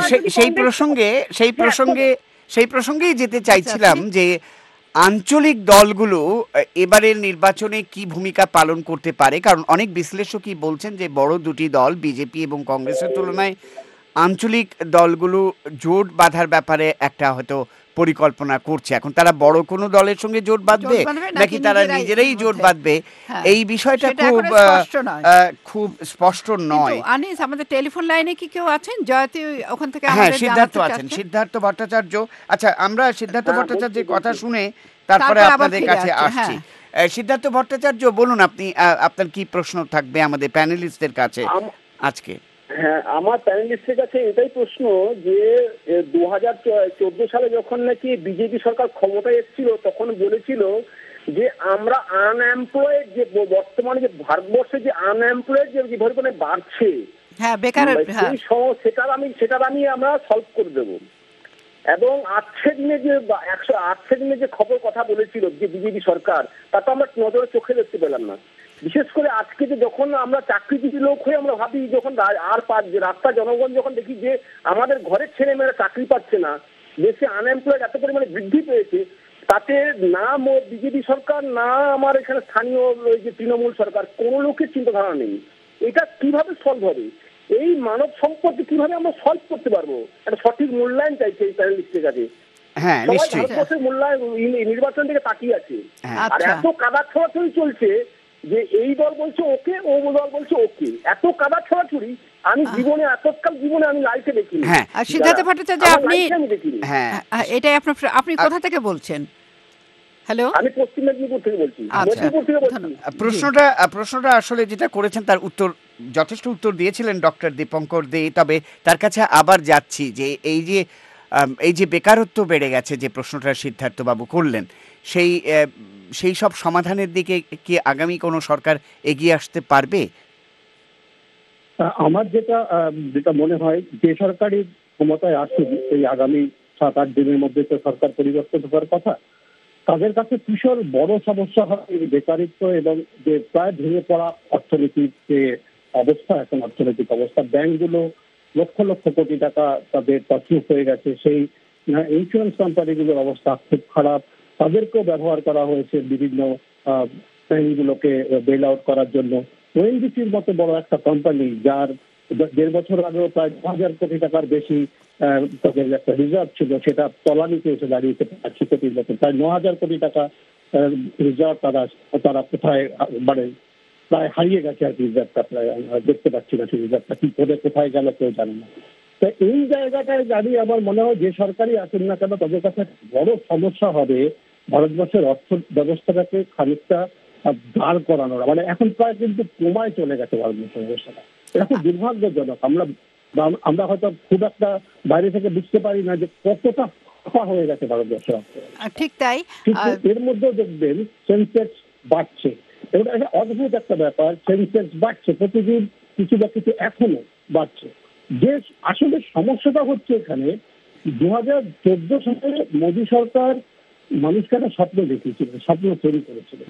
সেই প্রসঙ্গেই যেতে চাইছিলাম যে আঞ্চলিক দলগুলো এবারের নির্বাচনে কি ভূমিকা পালন করতে পারে, কারণ অনেক বিশ্লেষকই বলছেন যে বড় দুটি দল বিজেপি এবং কংগ্রেসের তুলনায় আঞ্চলিক দলগুলো জোট বাঁধার ব্যাপারে একটা হয়তো পরিকল্পনা করছে। এখন তারা বড় কোনো দলের সঙ্গে জোট বাঁধবে নাকি তারা নিজেরাই জোট বাঁধবে, এই বিষয়টা খুব স্পষ্ট নয়। আনিস, আমাদের টেলিফোন লাইনে কি কেউ আছেন? জয়তী ওখান থেকে? হ্যাঁ, সিদ্ধার্থ আছেন, সিদ্ধার্থ ভট্টাচার্য। আচ্ছা, আমরা সিদ্ধার্থ ভট্টাচার্যের কথা শুনে তারপরে আপনাদের কাছে আসছি। সিদ্ধার্থ ভট্টাচার্য, বলুন আপনি, আপনার কি প্রশ্ন থাকবে আমাদের প্যানেলিস্টদের কাছে আজকে? হ্যাঁ, আমার প্যানেলিস্টের কাছে এটাই প্রশ্ন যে 2014 সালে যখন নাকি বিজেপি সরকার ক্ষমতায় এসেছিল তখন বলেছিল যে আমরা আনএমপ্লয়েড, যে বর্তমানে যে ভারতবর্ষে যে আনএমপ্লয়েড যে পরিমাণে বাড়ছে, সেটার আমি আমরা সলভ করে দেবো। এবং আজকের দিনে যে 108 দিনে যে খবর কথা বলেছিল যে বিজেপি সরকার, তা তো আমরা নজরে চোখে দেখতে পেলাম না। বিশেষ করে আজকে যে যখন আমরা চাকরিজীবী লোক হয়ে আমরা ভাবি, যখন রাস্তা জনগণ যখন দেখি যে আমাদের ঘরের ছেলে মেয়েরা চাকরি পাচ্ছে না, দেশে আনএমপ্লয়েড এত পরিমাণে বৃদ্ধি পেয়েছে, তাতে না বিজেপি সরকার না আমার এখানে স্থানীয় যে তৃণমূল সরকার, কোনো লোকের চিন্তাধারা নেই এটা কিভাবে সলভ হবে। এই মানব সম্পদকে কিভাবে আমরা সলভ করতে পারবো, একটা সঠিক মূল্যায়ন চাইছে এই প্যানেলিস্টের কাছে। হ্যাঁ, নিশ্চয়ই ভারতবর্ষের মূল্যায়ন নির্বাচন থেকে তাকিয়ে আছে, আর এত কাদা ছড়াছড়ি চলছে যে এই দল বলছে ওকে, ও দল বলছে ওকে, এত কাদা ছড়াছড়ি আমি জীবনে এতকাল জীবনে আমি লাইফে দেখিনি। সিদ্ধার্থ ভট্টাচার্য, এটাই আপনি কোথা থেকে বলছেন? হ্যালো, আমি পশ্চিম মেদিনীপুর থেকে বলছি। প্রশ্নটা আসলে যেটা করেছেন তার উত্তর, যথেষ্ট উত্তর দিয়েছিলেন ডক্টর দীপঙ্কর দে। তবে তার কাছে আবার যাচ্ছি যে এই যে বেকারত্ব বেড়ে গেছে, যে প্রশ্নটা সিদ্ধার্থবাবু করলেন, সেই সব সমাধানের দিকে কি আগামী কোনো সরকার এগিয়ে আসতে পারবে? আমার যেটা মনে হয়, যে সরকারি ক্ষমতায় আসুক এই আগামী 7-8 দিনের মধ্যে তো সরকার পরিবর্তন হওয়ার কথা, তাদের কাছে কিশোর বড় সমস্যা হয় বেকারিত্ব এবং যে প্রায় ভেঙে পড়া অর্থনীতির যে অবস্থা, এখন অর্থনৈতিক অবস্থা, ব্যাংকগুলো লক্ষ লক্ষ কোটি টাকা তাদের তছরূপ হয়ে গেছে, সেই ইন্স্যুরেন্স কোম্পানিগুলোর অবস্থা খুব খারাপ, তাদেরকেও ব্যবহার করা হয়েছে বিভিন্ন ব্যাংকগুলোকে বেল আউট করার জন্য। ওএনজিসির মতো বড় একটা কোম্পানি, যার 1.5 বছর আগেও প্রায় 1000 কোটি টাকার বেশি তাদের একটা রিজার্ভ ছিল, সেটা তলানিতে এসে দাঁড়িয়েছে 500 কোটির মতো, প্রায় 9000 কোটি টাকা রিজার্ভ তারা কোথায়, মানে প্রায় হারিয়ে গেছে আর কি রিজার্ভটা, প্রায় দেখতে পাচ্ছি না সেই রিজার্ভটা কি করে কোথায় গেল কেউ জানে না। তো এই জায়গাটায় দাঁড়িয়ে আমার মনে হয় যে সরকারই আসেন না কেন তাদের কাছে বড় সমস্যা হবে ভারতবর্ষের অর্থ ব্যবস্থাটাকে খানিকটা দাঁড় করানোর। মানে এখন প্রায় কিন্তু কমায় চলে গেছে ভারতবর্ষের ব্যবস্থাটা, এটা খুব দুর্ভাগ্যজনক। আমরা হয়তো খুব একটা বাইরে থেকে বুঝতে পারি না যে কতটা ফাঁকা হয়ে গেছে ভারতবর্ষের অর্থ। ঠিক তাই, এর মধ্যেও দেখবেন সেন্সেক্স বাড়ছে, এটা একটা অদ্ভুত একটা ব্যাপার, সেন্সেক্স বাড়ছে প্রতিদিন কিছু না কিছু, এখনো বাড়ছে। যে আসলে সমস্যাটা হচ্ছে এখানে, 2014 সালে মোদী সরকার মানুষকে একটা স্বপ্ন দেখিয়েছিল, স্বপ্ন তৈরি করেছিল।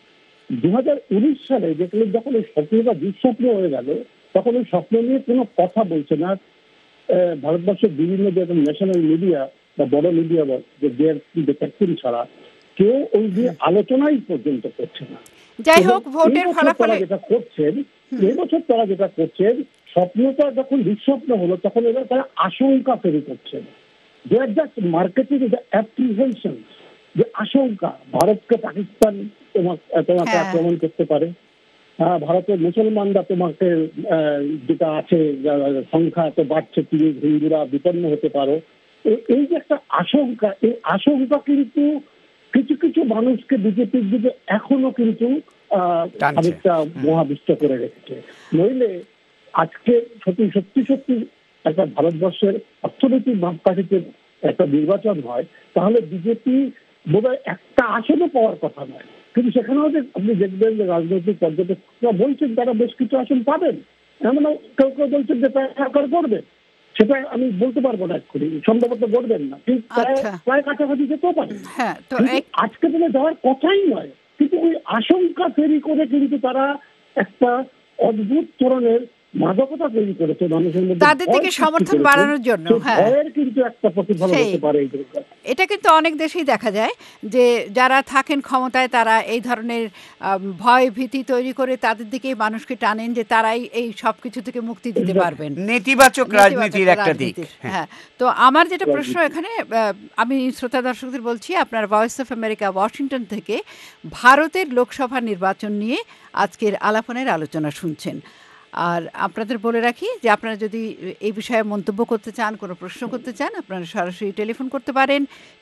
2019 সালে যখন ওই স্বপ্নটা দুঃস্বপ্ন হয়ে গেল, তখন ওই স্বপ্ন নিয়ে কোনো কথা বলছে না ভারতবর্ষের বিভিন্ন যে ন্যাশনাল মিডিয়া বা বড় মিডিয়া দেখছেন ছাড়া কেউ ওই নিয়ে আলোচনাই পর্যন্ত করছে না। যাই হোক, ভোটের ফলাফলে যেটা করছেন, এবছর তারা যেটা করছেন, স্বপ্নটা যখন দুঃস্বপ্ন হলো তখন এবার তারা আশঙ্কা তৈরি করছেন। They are just marketing the apprehension, যে আশঙ্কা ভারতকে পাকিস্তান তোমাকে আক্রমণ করতে পারে, ভারতের মুসলমানরা তোমাকে যেটা আছে সংখ্যা এত বাড়ছে, তুমি হিন্দুরা বিপন্ন হতে পারো, এই যে একটা আশঙ্কা, এই আশঙ্কা কিন্তু কিছু কিছু মানুষকে বিজেপির দিকে এখনো কিন্তু অনেকটা মহাবিষ্ট করে রেখেছে। নইলে আজকে সত্যি একটা ভারতবর্ষের অর্থনৈতিক মাপকাঠিতে একটা নির্বাচন হয়, তাহলে বিজেপি বোধহয় একটা আসনও পাওয়ার কথা নয়। কিন্তু সেখানেও যে আপনি দেখবেন যে রাজনৈতিক পর্যবেক্ষকরা বলছেন তারা বেশ কিছু আসন পাবেন, এমনও কেউ কেউ বলছেন যে তারা সরকার করবে, সেটা আমি বলতে পারবো না, এক্ষুনি সম্ভবত করবেন না, কিন্তু প্রায় কাছাকাছি যেতেও পারে। আজকে দিনে যাওয়ার কথাই নয়, কিন্তু ওই আশঙ্কা তৈরি করে কিন্তু তারা একটা অদ্ভুত ধরনের মাদকতা তৈরি করেছে মানুষের মধ্যে, তাদের দিকে সমর্থন বাড়ানোর জন্য। হ্যাঁ, ভয়ের কিন্তু একটা প্রতিফলন হতে পারে। এটা কিন্তু অনেক দেশেই দেখা যায় যে যারা থাকেন ক্ষমতায় তারা এই ধরনের ভয় ভীতি তৈরি করে তাদের দিকেই মানুষকে টানেন যে তারাই এই সব কিছু থেকে মুক্তি দিতে পারবেন, নেতিবাচক রাজনীতির একটা দিক। হ্যাঁ, তো আমার যেটা প্রশ্ন এখানে, আমি শ্রোতা দর্শকদের বলছি, আপনার ভয়েস অফ আমেরিকা ওয়াশিংটন থেকে ভারতের লোকসভা নির্বাচন নিয়ে আজকের আলাপনের আলোচনা শুনছেন। আর আপনাদের বলে রাখি যে আপনারা যদি এই বিষয়ে মন্তব্য করতে চান, কোনো প্রশ্ন করতে চান, আপনারা সরাসরি টেলিফোন করতে পারেন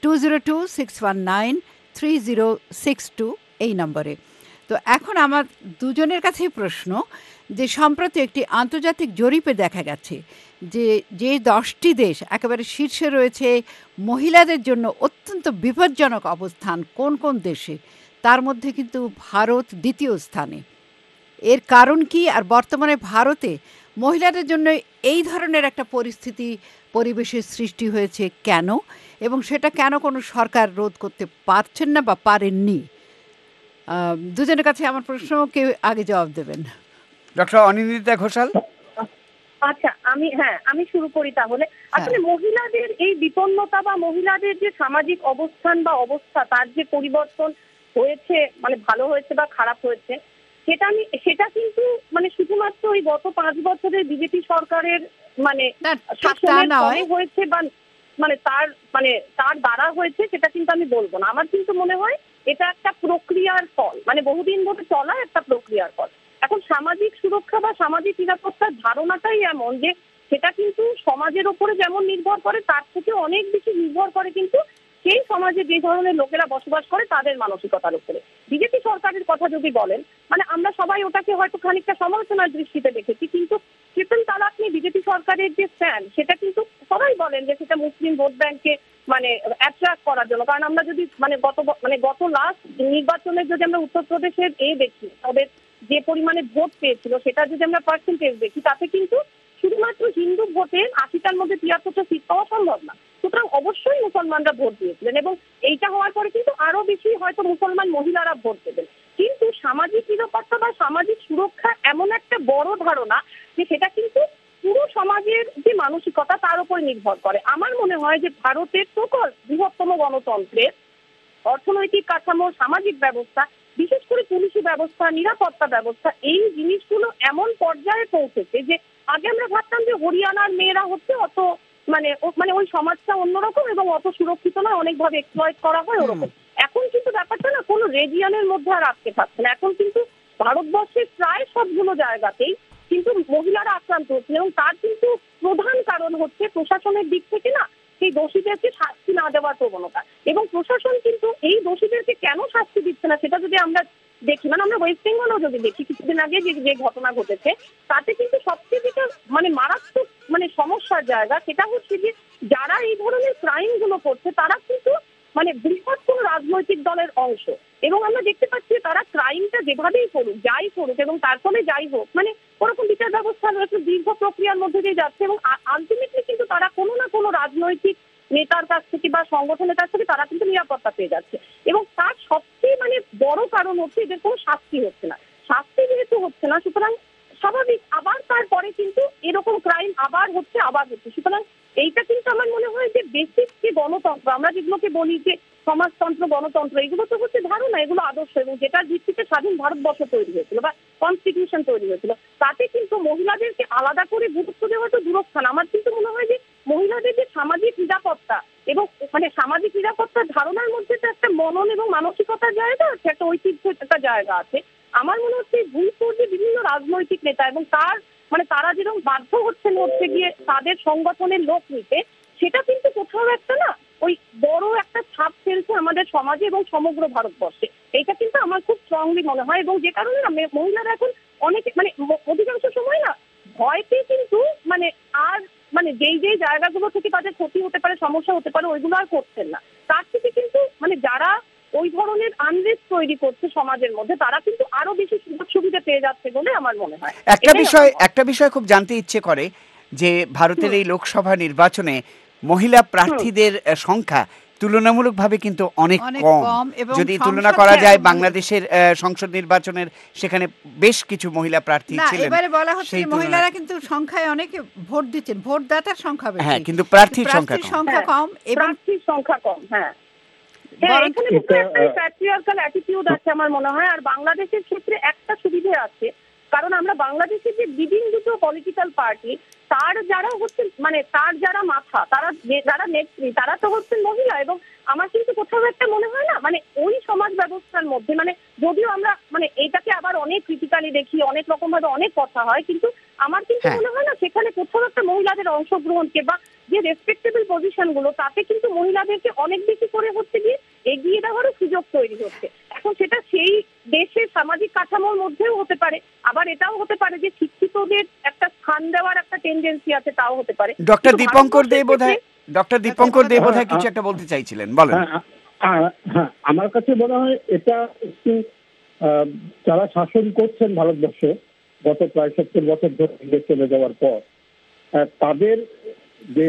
202-619-3062 এই নম্বরে। তো এখন আমার দুজনের কাছেই প্রশ্ন যে সম্প্রতি একটি আন্তর্জাতিক জরিপে দেখা গেছে যে 10টি দেশ একেবারে শীর্ষে রয়েছে মহিলাদের জন্য অত্যন্ত বিপজ্জনক অবস্থান কোন কোন দেশে, তার মধ্যে কিন্তু ভারত দ্বিতীয় স্থানে। এর কারণ কি, আর বর্তমানে ভারতে মহিলাদের জন্য এই ধরনের একটা পরিবেশের সৃষ্টি হয়েছে কেন, এবং সেটা কেন কোনো সরকার রোধ করতে পারছেন না বা পারেননি? দুজনের কাছে আমার প্রশ্ন, কেউ আগে জবাব দেবেন? ডক্টর অনিন্দিতা ঘোষাল। আচ্ছা, আমি শুরু করি তাহলে। আসলে মহিলাদের এই বিপন্নতা বা মহিলাদের যে সামাজিক অবস্থান বা অবস্থা, তার যে পরিবর্তন হয়েছে, মানে ভালো হয়েছে বা খারাপ হয়েছে, সেটা কিন্তু মানে শুধুমাত্র ওই গত 5 বছরের বিজেপি সরকারের মানে শাসনের ফলে হয়েছে বা তার দ্বারা হয়েছে, সেটা কিন্তু আমি বলবো না। আমার কিন্তু মনে হয় এটা একটা প্রক্রিয়ার ফল, মানে বহুদিন ধরে চলা একটা প্রক্রিয়ার ফল। এখন সামাজিক সুরক্ষা বা সামাজিক নিরাপত্তার ধারণাটাই এমন যে সেটা কিন্তু সমাজের ওপরে যেমন নির্ভর করে, তার থেকে অনেক বেশি নির্ভর করে কিন্তু সেই সমাজে যে ধরনের লোকেরা বসবাস করে তাদের মানসিকতার উপরে। বিজেপি সরকারের কথা যদি বলেন, মানে আমরা সবাই ওটাকে হয়তো খানিকটা সমালোচনার দৃষ্টিতে দেখেছি, কিন্তু ট্রিপল তালাক নিয়ে বিজেপি সরকারের যে স্ট্যান্ড, সেটা কিন্তু সবাই বলেন যে সেটা মুসলিম ভোট ব্যাংককে মানে অ্যাট্রাক্ট করার জন্য। কারণ আমরা যদি গত লাস্ট নির্বাচনের যদি আমরা উত্তরপ্রদেশের দেখি, তাদের যে পরিমাণে ভোট পেয়েছিল, সেটা যদি আমরা পার্সেন্টেজ দেখি, তাতে কিন্তু শুধুমাত্র হিন্দু ভোটের 80টার মধ্যে 73টা সিট পাওয়া সম্ভব না। সুতরাং অবশ্যই মুসলমানরা ভোট দিয়েছিলেন, এবং এইটা হওয়ার পরে কিন্তু আরো বেশি হয়তো মুসলমান মহিলারা ভোট দেবেন। কিন্তু সামাজিক নিরাপত্তা বা সামাজিক সুরক্ষা এমন একটা বড় ধারণা যে সেটা কিন্তু পুরো সমাজের যে মানসিকতা তার উপর নির্ভর করে। আমার মনে হয় যে ভারতের সকল বৃহত্তম গণতন্ত্রের অর্থনৈতিক কাঠামো, সামাজিক ব্যবস্থা, বিশেষ করে পুলিশি ব্যবস্থা, নিরাপত্তা ব্যবস্থা, এই জিনিসগুলো এমন পর্যায়ে পৌঁছেছে যে আগে আমরা ভাবতাম যে হরিয়ানার মেয়েরা হচ্ছে অত মানে ওই সমাজটা অন্যরকম এবং অত সুরক্ষিত নয়, অনেকভাবে এক্সপ্লয়েট করা হয় ওরকম। এখন কিন্তু ব্যাপারটা না কোনো রিজিয়নের মধ্যে আর আটকে থাকছে না। এখন কিন্তু ভারতবর্ষের প্রায় সবগুলো জায়গাতেই কিন্তু মহিলারা আক্রান্ত হচ্ছে, এবং তার কিন্তু প্রধান কারণ হচ্ছে প্রশাসনের দিক থেকে না সেই দোষীদেরকে শাস্তি না দেওয়ার প্রবণতা। এবং প্রশাসন কিন্তু এই দোষীদেরকে কেন শাস্তি দিচ্ছে না সেটা যদি আমরা দেখি, মানে আমরা ওয়েস্ট বেঙ্গলও যদি দেখি, কিছুদিন আগে যে ঘটনা ঘটেছে, তাতে কিন্তু সবচেয়ে যেটা মানে মারাত্মক মানে সমস্যার জায়গা, সেটা হচ্ছে যে যারা এই ধরনের ক্রাইম গুলো করছে তারা কিন্তু মানে বৃহৎ কোনো রাজনৈতিক দলের অংশ, এবং আমরা দেখতে পাচ্ছি তারা ক্রাইমটা যেভাবেই করুক, যাই করুক, এবং তার ফলে যাই হোক, মানে ওরকম বিচার ব্যবস্থা রয়েছে, দীর্ঘ প্রক্রিয়ার মধ্যে দিয়ে যাচ্ছে, এবং আলটিমেটলি কিন্তু তারা কোনো না কোনো রাজনৈতিক নেতার কাছ থেকে বা সংগঠনের কাছ থেকে তারা কিন্তু নিরাপত্তা পেয়ে যাচ্ছে। এবং তার সবচেয়ে মানে বড় কারণ হচ্ছে এদের কোনো শাস্তি হচ্ছে না। শাস্তি যেহেতু হচ্ছে না, সুতরাং স্বাভাবিক আবার তারপরে কিন্তু এরকম ক্রাইম আবার হচ্ছে। সুতরাং এইটা কিন্তু আমার মনে হয় যে বেসিক যে গণতন্ত্র, আমরা যেগুলোকে বলি যে সমাজতন্ত্র, গণতন্ত্র, এগুলো তো হচ্ছে ধারণা, এগুলো আদর্শ, এবং যেটার ভিত্তিতে স্বাধীন ভারতবর্ষ তৈরি হয়েছিল বা কনস্টিটিউশন তৈরি হয়েছিল, তাতে কিন্তু মহিলাদেরকে আলাদা করে গুরুত্ব দেওয়া তো দূরস্থান। আমার কিন্তু মনে হয় যে মহিলাদের যে সামাজিক নিরাপত্তা এবং মানে সামাজিক নিরাপত্তার ধারণার মধ্যে তো একটা মনন এবং মানসিকতার জায়গা আছে, একটা ঐতিহ্যের একটা জায়গা আছে। আমার মনে হচ্ছে ভূতপূর্বে বিভিন্ন রাজনৈতিক নেতা এবং তারা যেরকম বাধ্য হচ্ছেন হচ্ছে গিয়ে তাদের সংগঠনের লোক নিতে, সেটা কিন্তু কোথাও একটা না ওই বড় একটা ছাপ ফেলছে আমাদের সমাজে এবং সমগ্র ভারতবর্ষে। এইটা কিন্তু আমার খুব স্ট্রংলি মনে হয়, এবং যে কারণে না মহিলারা এখন অনেকে মানে অধিকাংশ সময় না ভয়তে কিন্তু মানে যেই জায়গাগুলো থেকে তাদের ক্ষতি হতে পারে, সমস্যা হতে পারে, ওইগুলো আর করছেন না। তার থেকে কিন্তু মানে যারা ওই ধরনের আনরেস্ট তৈরি করছে সমাজের মধ্যে, তারা কিন্তু আরো বেশি সুযোগ সুবিধা পেয়ে যাচ্ছে বলে আমার মনে হয়। একটা বিষয় খুব জানতে ইচ্ছে করে যে ভারতের এই লোকসভা নির্বাচনে মহিলা প্রার্থীদের সংখ্যা তুলনামূলকভাবে কিন্তু অনেক অনেক কম। কম এবং যদি তুলনা সংসদে করা যায় এখন- বাংলাদেশের সংসদ নির্বাচনের, সেখানে বেশ কিছু মহিলা প্রার্থী না, ছিলেন। এবারে বলা হচ্ছে সেই যে তুলনায়- মহিলারা কিন্তু সংখ্যায় অনেক ভোট দিচ্ছেন, ভোটদাতার সংখ্যা বেশি, হ্যাঁ, কিন্তু প্রার্থীর সংখ্যা কম। সংখ্যা কম এবং প্রার্থীর সংখ্যা কম। হ্যাঁ, হ্যাঁ, বরং এখানে কিন্তু একটা প্যাট্রিয়ার্কাল অ্যাটিটিউড আছে আমার মনে হয়। আর বাংলাদেশের ক্ষেত্রে একটা সুবিধে আছে, কারণ আমরা বাংলাদেশের যে বিভিন্ন পলিটিক্যাল পার্টি, তার যারা হচ্ছেন মানে তার যারা মাথা, তারা যারা নেত্রী, তারা তো হচ্ছেন মহিলা। এবং আমার কিন্তু কোথাও একটা মনে হয় না মানে ওই সমাজ ব্যবস্থার মধ্যে, মানে যদিও আমরা মানে এটাকে আবার অনেক ক্রিটিক্যালি দেখি, অনেক রকম ভাবে অনেক কথা হয়, কিন্তু আমার কিন্তু মনে হয় না সেখানে কোথাও একটা মহিলাদের অংশগ্রহণকে বা যে রেসপেক্টেবল পজিশন গুলো, তাতে কিন্তু মহিলাদেরকে অনেক বেশি করে হচ্ছে গিয়ে এগিয়ে দেওয়ারও সুযোগ তৈরি হচ্ছে। এখন সেটা সেই দেশের সামাজিক কাঠামোর মধ্যেও হতে পারে, আবার এটাও হতে পারে যে শিক্ষিতদের একটা স্থান দেওয়ার একটা টেন্ডেন্সি আছে, তাও হতে পারে। ডক্টর দীপঙ্কর দে বোধহয় কিছু একটা বলতে চাইছিলেন, বলেন। হ্যাঁ, আমার কাছে মনে হয় এটা একটু যারা শাসন করছেন ভারতবর্ষে গত প্রায় 70 বছর ধরে চলে যাওয়ার পর, তাদের যে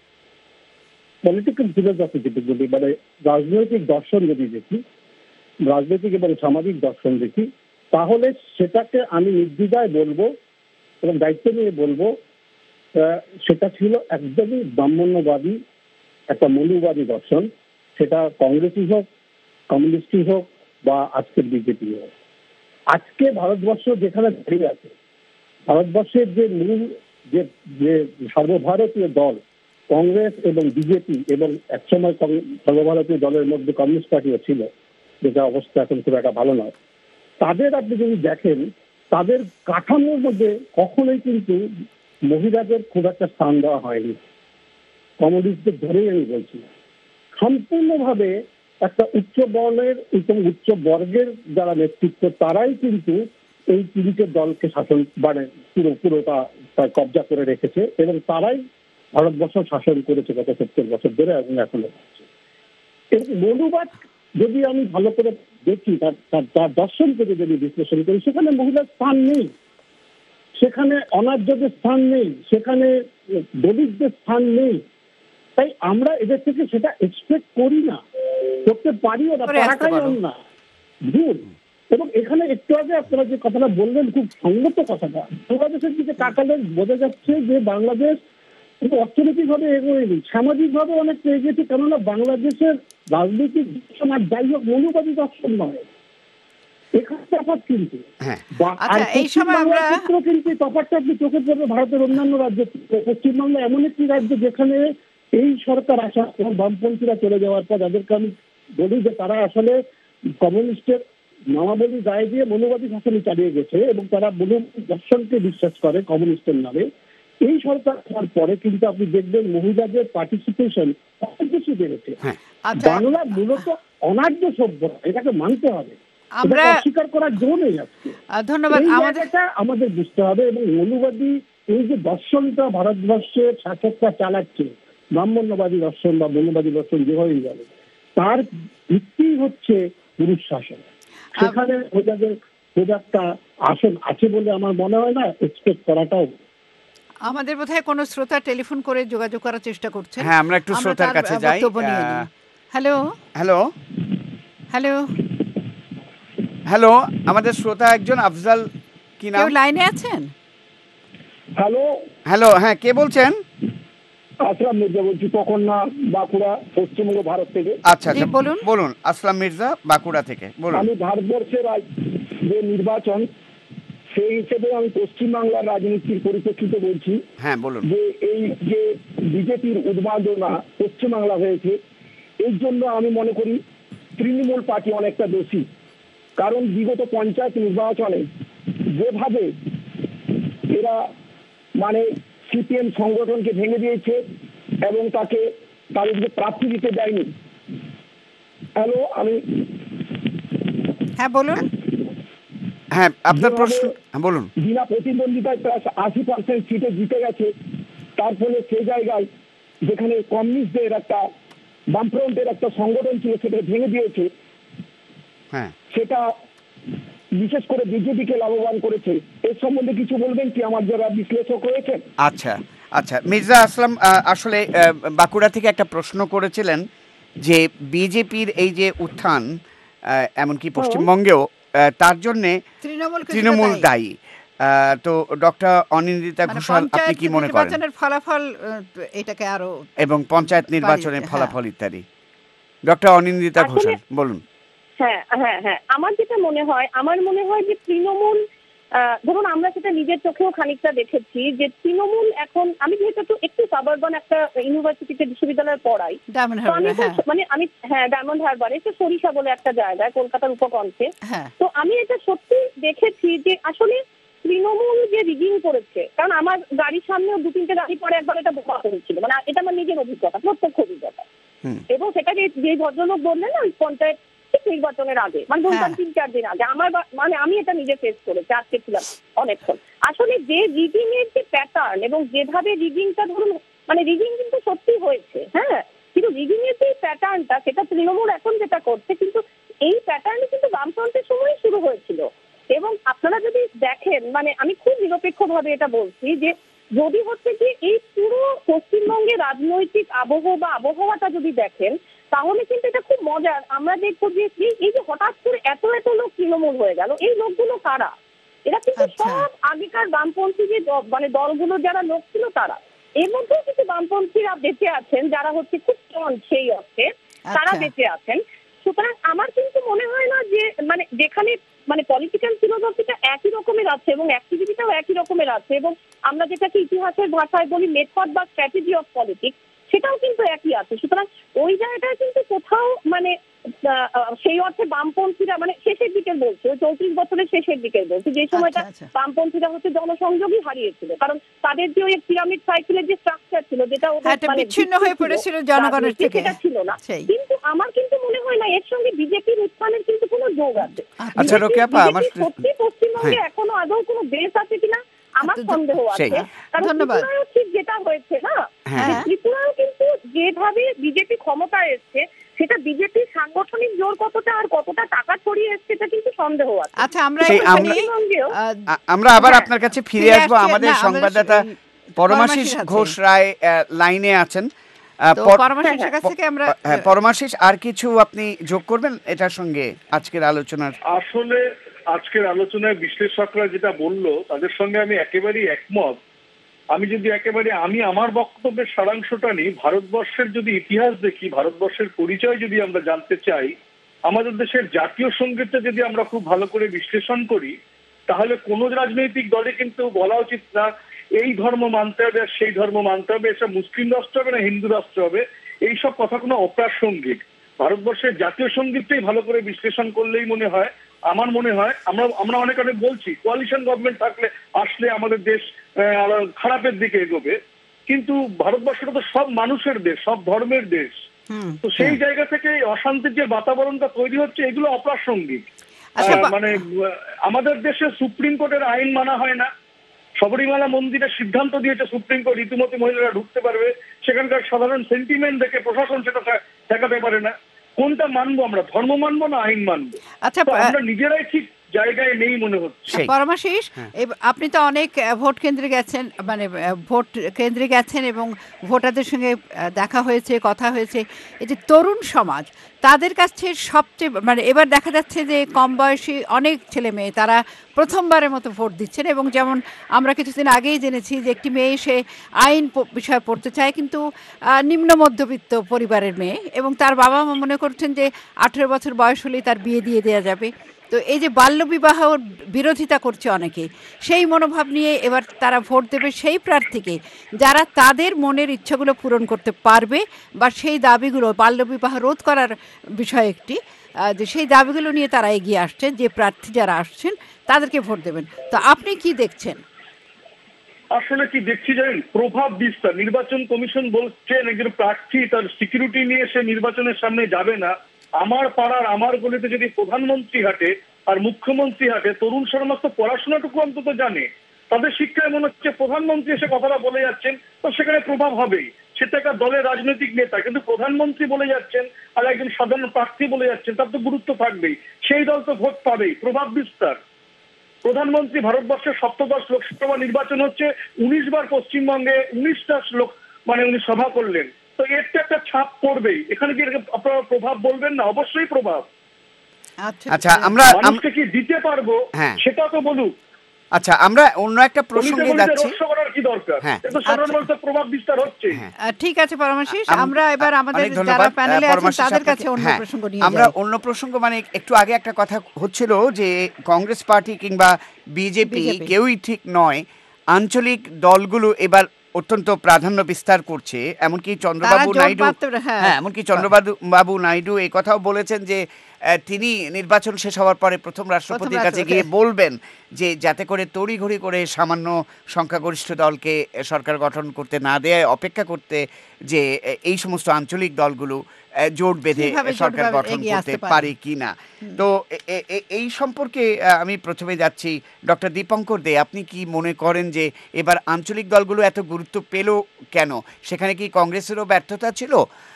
পলিটিক্যাল ফিলোসফি যদি মানে রাজনৈতিক দর্শন যদি দেখি, রাজনৈতিক এবং সামাজিক দর্শন দেখি, তাহলে সেটাকে আমি নির্দ্বিধায় বলবো এবং দায়িত্ব নিয়ে বলবো সেটা ছিল একদমই ব্রাহ্মণ্যবাদী একটা মৌলবাদী দর্শন। সেটা কংগ্রেসই হোক, কমিউনিস্টই হোক বা আজকের বিজেপি হোক। আজকে ভারতবর্ষ যেখানে দাঁড়িয়ে আছে, ভারতবর্ষের যে মূল যে সর্বভারতীয় দল কংগ্রেস এবং বিজেপি, এবং একসময় সর্বভারতীয় দলের মধ্যে কমিউনিস্ট পার্টিও ছিল, যেটা অবস্থা এখন খুব একটা ভালো নয়, তাদের আপনি যদি দেখেন তাদের কাঠামোর মধ্যে কখনোই কিন্তু মহিলাদের খুব একটা স্থান দেওয়া হয়নি। কমিউনিস্টদের ধরেই আমি বলছি, সম্পূর্ণভাবে একটা উচ্চ বর্ণের এবং উচ্চ বর্গের যারা নেতৃত্ব, তারাই কিন্তু এই তিনটে দলকে শাসন মানে পুরোটা কবজা করে রেখেছে এবং তারাই ভারতবর্ষ শাসন করেছে গত 70 বছর ধরে এবং এখনো করছে। এবং মৌলবাদ যদি আমি ভালো করে দেখি, তার দর্শনকে যদি বিশ্লেষণ করি, সেখানে মহিলার স্থান নেই, সেখানে অনার্যদের স্থান নেই, সেখানে দলিতদের স্থান নেই। তাই আমরা এদের থেকে সেটা এক্সপেক্ট করি না, করতে পারিও না, পারাটাই না, ভুল। এবং এখানে একটু আগে আপনারা যে কথাটা বললেন, খুব সঙ্গত কথাটা, বাংলাদেশের দিকে তাকালে বোঝা যাচ্ছে যে বাংলাদেশ কিন্তু অর্থনৈতিকভাবে এগোয়নি, সামাজিকভাবে অনেক এগিয়েছে। কেননা বাংলাদেশের রাজনৈতিক দর্শন আর যাই হোক মৌলবাদী দর্শন নয়, এখানে তফাৎ কিন্তু এই সময় আমরা কিন্তু তফাৎটা আপনি চোখে পড়বে ভারতের অন্যান্য রাজ্য। পশ্চিমবাংলা এমন একটি রাজ্য যেখানে এই সরকার আসা এবং বামপন্থীরা চলে যাওয়ার পর যাদেরকে আমি বলি যে তারা আসলে কমিউনিস্টের নামাবলী গায়ে দিয়ে মৌলবাদী শাসনই চালিয়ে গেছে এবং তারা মৌলবাদী দর্শনকে বিশ্বাস করে কমিউনিস্টের নামে। এই সরকার আসার পরে কিন্তু আপনি দেখবেন মহিলাদের পার্টিসিপেশন অনেক বেশি বেড়েছে। বাংলা মূলত অনার্য সভ্যতা, এটাকে মানতে হবে, আমরা অস্বীকার করার জো নেই। আজকে ধন্যবাদ, আমাদের বুঝতে হবে। এবং মৌলবাদী এই যে দর্শনটা ভারতবর্ষের শাসকরা চালাচ্ছে, ব্রাহ্মণ্যবাদী দর্শন বা মৌলবাদী দর্শন যেভাবেই বলে, তার ভিত্তি হচ্ছে পুরুষ শাসন। সেখানে মহিলাদের খুব একটা আসন আছে বলে আমার মনে হয় না, এক্সপেক্ট করাটাও। আমাদের বোধহয় কোনো শ্রোতা টেলিফোন করে যোগাযোগ করার চেষ্টা করছে। হ্যাঁ, আমরা একটু শ্রোতার কাছে যাই। হ্যালো হ্যালো হ্যালো হ্যালো, আমাদের শ্রোতা একজন আফজাল, কি নাম, লাইনে আছেন? হ্যালো হ্যালো, হ্যাঁ, কে বলছেন? আসলাম মির্জা বলছি, কখনা বাঁকুড়া, পশ্চিমবঙ্গ, ভারত থেকে। আচ্ছা, বলুন। আসলাম মির্জা, বাঁকুড়া থেকে বলুন। আমি ভারতবর্ষের যে নির্বাচন, সেই হিসেবে আমি পশ্চিমবাংলার রাজনীতির পরিপ্রেক্ষিতে বলছি। হ্যাঁ, বলুন। যে এই যে বিজেপির উন্মাদনা পশ্চিমবাংলা হয়েছে, এর জন্য আমি মনে করি তৃণমূল পার্টি অনেকটা দোষী। কারণ বিগত পঞ্চায়েত নির্বাচনে যেভাবে এরা মানে সিপিএম সংগঠনকে ভেঙে দিয়েছে এবং তাদেরকে প্রার্থী দিতে দেয়নি। হ্যালো, আমি বলুন। হ্যাঁ, আপনার প্রশ্ন বলুন। বিনা প্রতিদ্বন্দ্বিতায় প্রায় 80% সিটে জিতে গেছে। তার ফলে সেই জায়গায় যেখানে কমিউনিস্টদের একটা বামফ্রন্টের একটা সংগঠন ছিল, সেটা ভেঙে দিয়েছে। হ্যাঁ, সেটা বিশেষ করে বিজেপিকে লাভবান করেছে। এর সম্বন্ধে কিছু বলবেন কি আমার যারা বিশ্লেষক রয়েছেন? আচ্ছা, মির্জা আসলাম আসলে বাঁকুড়া থেকে একটা প্রশ্ন করেছিলেন যে বিজেপির এই যে উত্থান এমনকি পশ্চিমবঙ্গেও তার জন্যে তৃণমূল দায়ী। তো ডক্টর অনিন্দিতা ঘোষাল, আপনি কি মনে করেন? নির্বাচনের ফলাফল এটাকে আরো, এবং পঞ্চায়েত নির্বাচনের ফলাফল ইত্যাদি। ডক্টর অনিন্দিতা ঘোষাল বলুন। হ্যাঁ, আমার যেটা মনে হয় যে তৃণমূল, ধরুন আমরা সেটা নিজের চোখেও খানিকটা দেখেছি যে তৃণমূল এখন, আমি যেহেতু একটু সাবারবান একটা ইউনিভার্সিটিতে বিশ্ববিদ্যালয়ে পড়াই, আমি ডায়মন্ড হারবারে, সে সরিষা বলে একটা জায়গায় কলকাতার উপকণ্ঠে, তো আমি এটা সত্যি দেখেছি যে আসলে তৃণমূল যে রিগিং করেছে, কারণ আমার গাড়ির সামনেও 2-3টে গাড়ি পরে একবার এটা বোমা হয়েছিল, মানে এটা আমার নিজের অভিজ্ঞতা, প্রত্যক্ষ অভিজ্ঞতা। এবং সেটা যে ভদ্রলোক বললেন না ওই পঞ্চায়েত নির্বাচনের আগে, মানে ধরুন 3-4 দিন আগে, আমার মানে আমি এটা নিজে ফেস করেছি, আজকে ছিলাম অনেকক্ষণ। আসলে যে রিগিং এর যে প্যাটার্ন এবং যেভাবে রিগিংটা, ধরুন মানে রিগিং কিন্তু সত্যি হয়েছে, হ্যাঁ, কিন্তু রিগিং এর যে প্যাটার্নটা, সেটা তৃণমূল এখন যেটা করছে, কিন্তু এই প্যাটার্ন কিন্তু বামফ্রন্টের সময় শুরু হয়েছিল। এবং আপনারা যদি দেখেন, মানে আমি খুব নিরপেক্ষভাবে এটা বলছি যে যদি হচ্ছে যে এই পুরো পশ্চিমবঙ্গের রাজনৈতিক আবহাওয়াটা যদি দেখেন, তাহলে কিন্তু এটা খুব মজার। আমরা দেখবো যে এই যে হঠাৎ করে এত লোক তৃণমূল হয়ে গেল, এই লোকগুলো কারা? এরা কিন্তু সব আগেকার বামপন্থী যে মানে দলগুলো যারা লোক ছিল তারা। এর মধ্যেও কিছু বামপন্থীরা বেঁচে আছেন যারা হচ্ছে খুব স্ট্রং সেই অর্থে, তারা বেঁচে আছেন। সুতরাং আমার কিন্তু মনে হয় না যে মানে যেখানে মানে পলিটিক্যাল ফিলোসফিটা একই রকমের আছে এবং অ্যাক্টিভিটিটাও একই রকমের আছে, এবং আমরা যেটাকে ইতিহাসের ভাষায় বলি মেথড বা স্ট্র্যাটেজি অফ পলিটিক্স, সেটাও কিন্তু একই আছে। সুতরাং ওই জায়গাটায় কিন্তু কোথাও মানে সেই অর্থে বামপন্থীরা মানে শেষের দিকের বলছে, 34 বছরের শেষের দিকের বলছে, যে সময়টা বামপন্থীরা হচ্ছে জনসংযোগই হারিয়েছিল, কারণ তাদের যে ওই পিরামিড সাইকেলের যে স্ট্রাকচার ছিল, যেটা ওদের বিচ্ছিন্ন হয়ে পড়েছিল জনগণের থেকে, সেটা ছিল না। কিন্তু আমার কিন্তু মনে হয় না এর সঙ্গে বিজেপির উত্থানের কিন্তু কোনো যোগ আছে। আচ্ছা রোকেয়া আপা, আমার সত্যি পশ্চিমবঙ্গে এখনো আদৌ কোনো বেস আছে কিনা আমার সন্দেহ আছে। কারণ ত্রিপুরায়ও ঠিক যেটা হয়েছে না, ত্রিপুরায়ও কিন্তু যেভাবে বিজেপি ক্ষমতায় এসছে, সেটা বিজেপির সাংগঠনিক জোর কতটা আর কতটা টাকা ছড়িয়ে এসছে এটা কিন্তু সন্দেহ আছে। আচ্ছা, আমরা আবার আপনার কাছে ফিরে আসবো। আমাদের সংবাদদাতা পরমাশিস ঘোষ রায় লাইনে আছেন। পরমাশিস, আর কিছু আপনি যোগ করবেন এটার সঙ্গে আজকের আলোচনার? আসলে আজকের আলোচনায় বিশ্লেষকরা যেটা বললো তাদের সঙ্গে আমি একেবারেই একমত। আমি যদি আমি আমার বক্তব্যের সারাংশটা নিই, ভারতবর্ষের যদি ইতিহাস দেখি, ভারতবর্ষের পরিচয় যদি আমরা জানতে চাই, আমাদের দেশের জাতীয় সঙ্গীতটা যদি আমরা খুব ভালো করে বিশ্লেষণ করি, তাহলে কোনো রাজনৈতিক দলে কিন্তু বলা উচিত না এই ধর্ম মানতে হবে আর সেই ধর্ম মানতে হবে, এটা মুসলিম রাষ্ট্র হবে না হিন্দু রাষ্ট্র হবে, এইসব কথা কোনো অপ্রাসঙ্গিক। ভারতবর্ষের জাতীয় সঙ্গীতটাই ভালো করে বিশ্লেষণ করলেই মনে হয়, আমার মনে হয়, আমরা অনেক বলছি কোয়ালিশন গভর্নমেন্ট আসলে আমাদের দেশ খারাপের দিকে এগোবে, কিন্তু ভারতবর্ষটা তো সব মানুষের দেশ, সব ধর্মের দেশ। তো সেই জায়গা থেকে অশান্তির যে বাতাবরণটা তৈরি হচ্ছে, এগুলো অপ্রাসঙ্গিক। মানে আমাদের দেশে সুপ্রিম কোর্টের আইন মানা হয় না, শবরীমালা মন্দিরের সিদ্ধান্ত দিয়েছে সুপ্রিম কোর্ট, রীতিমতো মহিলারা ঢুকতে পারবে, সেখানকার সাধারণ সেন্টিমেন্ট দেখে প্রশাসন সেটা ঠেকাতে পারে না। কোনটা মানবো আমরা, ধর্ম মানবো না আইন মানবো? আচ্ছা, আমরা নিজেরাই ঠিক জায়গায় নেই মনে হচ্ছে। পরমাশিস, আপনি তো অনেক ভোট কেন্দ্রে গেছেন, মানে ভোট কেন্দ্রে গেছেন এবং ভোটারদের সঙ্গে দেখা হয়েছে, কথা হয়েছে। এই যে তরুণ সমাজ, তাদের কাছে সবচেয়ে মানে এবার দেখা যাচ্ছে যে কম বয়সী অনেক ছেলে মেয়ে তারা প্রথমবারের মতো ভোট দিচ্ছেন, এবং যেমন আমরা কিছুদিন আগেই জেনেছি যে একটি মেয়ে সে আইন বিষয়ে পড়তে চায়, কিন্তু নিম্ন মধ্যবিত্ত পরিবারের মেয়ে, এবং তার বাবা মা মনে করছেন যে 18 বছর বয়স হলেই তার বিয়ে দিয়ে দেওয়া যাবে। তো এই যে বাল্যবিবাহ বিরোধিতা করছে অনেকে, সেই মনোভাব নিয়ে এবার তারা ভোট দেবে সেই প্রার্থীকে যারা তাদের মনের ইচ্ছাগুলো পূরণ করতে পারবে, বা সেই দাবিগুলো, বাল্যবিবাহ রোধ করার বিষয় একটি, যে সেই দাবিগুলো নিয়ে তারা এগিয়ে আসছেন, যে প্রার্থী যারা আসছেন তাদেরকে ভোট দেবেন। তো আপনি কি দেখছেন? আসলে কি দেখছি জানেন, প্রভাব বিস্তার। নির্বাচন কমিশন বলছেন একজন প্রার্থী তার সিকিউরিটি নিয়ে সে নির্বাচনের সামনে যাবে না। আমার পাড়ার আমার গলিতে যদি প্রধানমন্ত্রী হাঁটে আর মুখ্যমন্ত্রী হাঁটে, তরুণ সমাজ তো পড়াশোনাটুকু অন্তত জানে, তাদের শিক্ষায় মনে হচ্ছে প্রধানমন্ত্রী এসে কথাটা বলে যাচ্ছেন, তো সেখানে প্রভাব হবেই। সেটা একটা দলের রাজনৈতিক নেতা, কিন্তু প্রধানমন্ত্রী বলে যাচ্ছেন আর একজন সাধারণ প্রার্থী বলে যাচ্ছেন, তার তো গুরুত্ব থাকবেই, সেই দল তো ভোট পাবেই। প্রভাব বিস্তার। প্রধানমন্ত্রী, ভারতবর্ষের 17 লোকসভা নির্বাচন হচ্ছে, 19 বার পশ্চিমবঙ্গে 19টা উনি সভা করলেন, তো তো এর তো একটা ছাপ পড়বেই। এখানে কি আপনারা প্রভাব বলবেন না? অবশ্যই প্রভাব। আচ্ছা, আমরা মানুষকে কি দিতে পারবো সেটা তো বলুক। আচ্ছা, আমরা অন্য একটা প্রসঙ্গে যাচ্ছি। কি দরকার? কিন্তু সাধারণ মানুষের প্রভাব বিস্তার হচ্ছে। ঠিক আছে পরমাশিস, আমরা এবার আমাদের যারা প্যানেলে আছেন তাদের কাছে অন্য প্রসঙ্গ নিয়ে আমরা অন্য প্রসঙ্গ, মানে একটু আগে একটা কথা হচ্ছিল যে কংগ্রেস পার্টি কিংবা বিজেপি কেউই ঠিক নয়, আঞ্চলিক দলগুলো এবার অত্যন্ত প্রাধান্য বিস্তার করছে। এমনকি চন্দ্রবাবু নাইডু এই কথাও বলেছেন যে তিনি নির্বাচন শেষ হওয়ার পরে প্রথম রাষ্ট্রপতির কাছে গিয়ে বলবেন যে যাতে করে তড়িঘড়ি করে সামান্য সংখ্যাগরিষ্ঠ দলকে সরকার গঠন করতে না দেয়, অপেক্ষা করতে যে এই সমস্ত আঞ্চলিক দলগুলো জোট বেঁধে সরকার গঠন করতে পারে কিনা। তো এই সম্পর্কে আমি প্রথমে যাচ্ছি ডক্টর দীপঙ্কর দে, আপনি কি মনে করেন যে এবার আঞ্চলিক দলগুলো এত গুরুত্ব পেল কেন? সেখানে কি কংগ্রেসেরও ব্যর্থতা ছিল?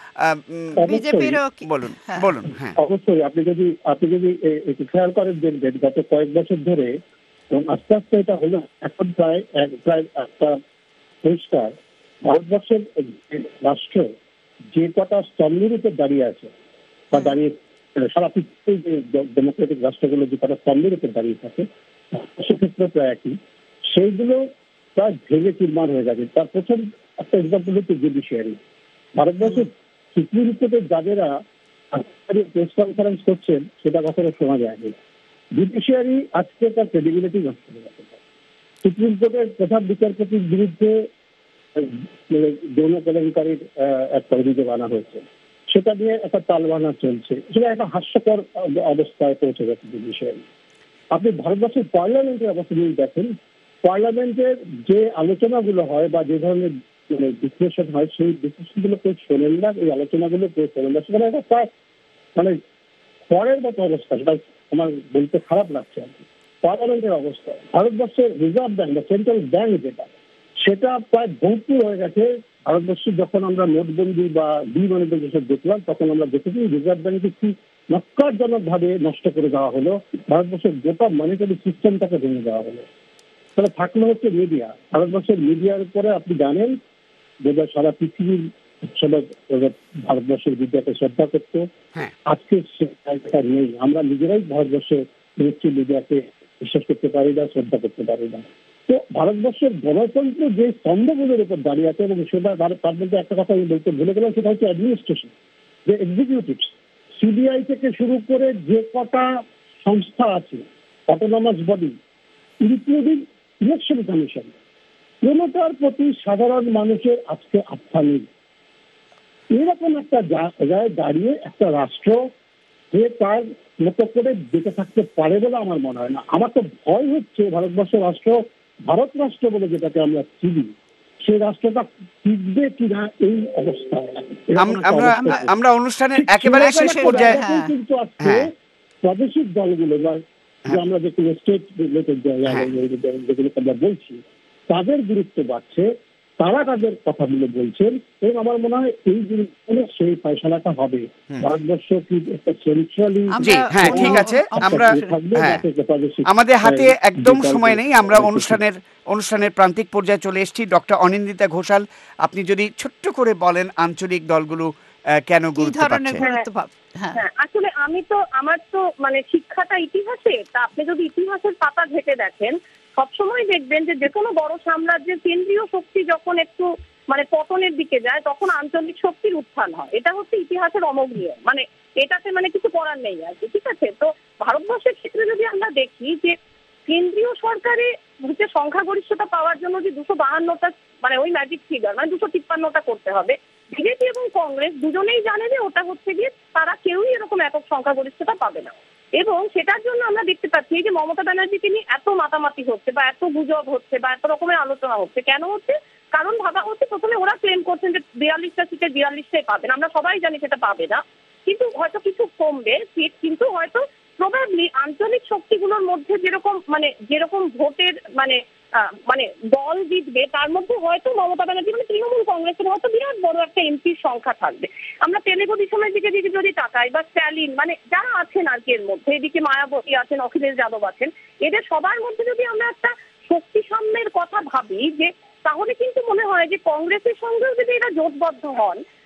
বলুন। অবশ্যই আপনি যদি একটু খেয়াল করেন যে গত কয়েক বছর ধরে আস্তে আস্তে এটা হলো, এখন প্রায় একটা পরিষ্কার ভারতবর্ষের রাষ্ট্র যে কটা স্তম্ভের উপর দাঁড়িয়ে আছে বা দাঁড়িয়ে সারা পৃথিবীর যে ডেমোক্রেটিক রাষ্ট্রগুলো যে কটা স্তম্ভের উপর দাঁড়িয়ে থাকে সেক্ষেত্রে প্রায় একই, সেইগুলো প্রায় ভেঙে চুরমার হয়ে যাবে। তার প্রথম একটা এক্সাম্পল হচ্ছে জুডিশিয়ারি। ভারতবর্ষের সুপ্রিম কোর্টের জাজেরা প্রেস কনফারেন্স করছেন সেটা কখনো শোনা যায়নি। জুডিশিয়ারি আজকে তার ক্রেডিবিলিটি নষ্ট হয়ে গেছে। সুপ্রিম কোর্টের প্রধান বিচারপতির বিরুদ্ধে যৌন কেলেঙ্কারির একটা অভিযোগ আনা হয়েছে, সেটা নিয়ে একটা তালবানা চলছে, সেটা একটা হাস্যকর অবস্থায় পৌঁছে গেছে জুডিশিয়ারি। আপনি ভারতবর্ষের পার্লামেন্টের অবস্থা যদি দেখেন, পার্লামেন্টের যে আলোচনাগুলো হয় বা যে ধরনের বিশ্লেষণ হয়, সেই বিশ্লেষণগুলো কেউ শোনেন না, এই আলোচনাগুলো কেউ শোনেন না। সেখানে একটা প্রায় পরের মতো অবস্থা, সেটা আমার বলতে খারাপ লাগছে আর কি। পার্লামেন্টের অবস্থা, ভারতবর্ষের রিজার্ভ ব্যাংক বা সেন্ট্রাল ব্যাংক সেটা প্রায় ভরপুর হয়ে গেছে। ভারতবর্ষে যখন আমরা নোটবন্দি বা ডিমনিটাইজেশন দেখলাম, তখন আমরা দেখেছি রিজার্ভ ব্যাংকে কি নক্কারজনক ভাবে নষ্ট করে দেওয়া হলো, ভারতবর্ষের গোটা মনিটারি সিস্টেমটাকে ভেঙে দেওয়া হলো। তাহলে থাকলো হচ্ছে মিডিয়া। ভারতবর্ষের মিডিয়ার উপরে আপনি জানেন বোধহয় সারা পৃথিবীর সবাই ভারতবর্ষের মিডিয়াকে শ্রদ্ধা করতো, আজকে সেটা নেই। আমরা নিজেরাই ভারতবর্ষে মিডিয়াকে বিশ্বাস করতে পারি না, শ্রদ্ধা করতে পারি না। তো ভারতবর্ষের গণতন্ত্র যে স্তম্ভগুলোর উপর দাঁড়িয়ে আছে, এবং সেটা তার মধ্যে একটা কথা আমি বলতে ভুলে গেলাম, সেটা হচ্ছে অ্যাডমিনিস্ট্রেশন, যে এক্সিকিউটিভ, সিবিআই থেকে শুরু করে যে কটা সংস্থা আছে, autonomous body, including election commission, কোনোটার প্রতি সাধারণ মানুষের আজকে আস্থা নেই। এরকম একটা জায়গায় দাঁড়িয়ে একটা রাষ্ট্র যে তার মতো করে বেঁচে থাকতে পারে বলে আমার মনে হয় না। আমার তো ভয় হচ্ছে ভারতবর্ষের রাষ্ট্র, ভারত রাষ্ট্র বলে যেটাকে আমরা চিনি, সেই রাষ্ট্রটা টিকবে কিনা এই অবস্থায়। আমরা অনুষ্ঠানের একেবারে শেষ পর্যায়ে কিন্তু আজকে প্রাদেশিক দলগুলো বা আমরা যে স্টেট রিলেটেড যেগুলো আমরা বলছি, তাদের গুরুত্ব বাড়ছে, তারা তাদের কথাগুলো বলছেন, এবং আমার মনে হয় এই জিনিসগুলো সেই ফয়সালাটা হবে। ভারতবর্ষ কি একটা সেন্ট্রালি, ঠিক আছে, আমরা আমাদের হাতে একদম সময় নেই, আমরা অনুষ্ঠানের প্রান্তিক পর্যায়ে চলে এসেছি। ডক্টর অনিন্দিতা ঘোষাল, আপনি যদি ছোট্ট করে বলেন আঞ্চলিক দলগুলো কেন গুরুত্ব পাচ্ছে? আসলে আমার তো মানে শিক্ষাটা ইতিহাসে, তা আপনি যদি ইতিহাসের পাতা ঘেটে দেখেন, সবসময় দেখবেন যে কোনো বড় সাম্রাজ্যের কেন্দ্রীয় শক্তি যখন একটু মানে পতনের দিকে যায়, তখন আঞ্চলিক শক্তির উত্থান হয়। এটা হচ্ছে ইতিহাসের অমোঘনীয়, মানে এটাতে মানে কিছু করার নেই আর কি, ঠিক আছে। তো ভারতবর্ষের ক্ষেত্রে যদি আমরা দেখি যে কেন্দ্রীয় সরকারে হচ্ছে সংখ্যাগরিষ্ঠতা পাওয়ার জন্য যে 252টা মানে ওই ম্যাজিক ফিগার, মানে 253টা করতে হবে, বিজেপি এবং কংগ্রেস দুজনেই জানে যে ওটা হচ্ছে গিয়ে তারা কেউই এরকম একক সংখ্যাগরিষ্ঠতা পাবে না। এবং সেটার জন্য আমরা দেখতে পাচ্ছি যে মমতা ব্যানার্জিকে নিয়ে এত মাতামাতি হচ্ছে বা এত গুজব হচ্ছে বা এত রকমের আলোচনা হচ্ছে। কেন হচ্ছে? কারণ ভাবা হচ্ছে প্রথমে ওরা ক্লেম করছেন যে 42টা সিটে 42টাই পাবেন, আমরা সবাই জানি সেটা পাবে না, কিন্তু হয়তো কিছু কমবে সিট, কিন্তু হয়তো প্রবাবলি আঞ্চলিক শক্তিগুলোর মধ্যে যেরকম ভোটের মানে দল জিতবে, তার মধ্যে হয়তো মমতা ব্যানার্জি মানে তৃণমূল কংগ্রেসের হয়তো বিরাট বড় একটা এমপির সংখ্যা থাকবে। আমরা টেলিভিশনের দিকে যদি তাকাই, বা স্ট্যালিন, মানে যারা আছেন আর কি এর মধ্যে, এদিকে মায়াবতী আছেন, অখিলেশ যাদব আছেন, এদের সবার মধ্যে যদি আমরা একটা শক্তি সাম্যের কথা ভাবি, যে তাহলে কিন্তু মনে হয় যে কংগ্রেসের সঙ্গেও যদি এরা জোটবদ্ধ হন,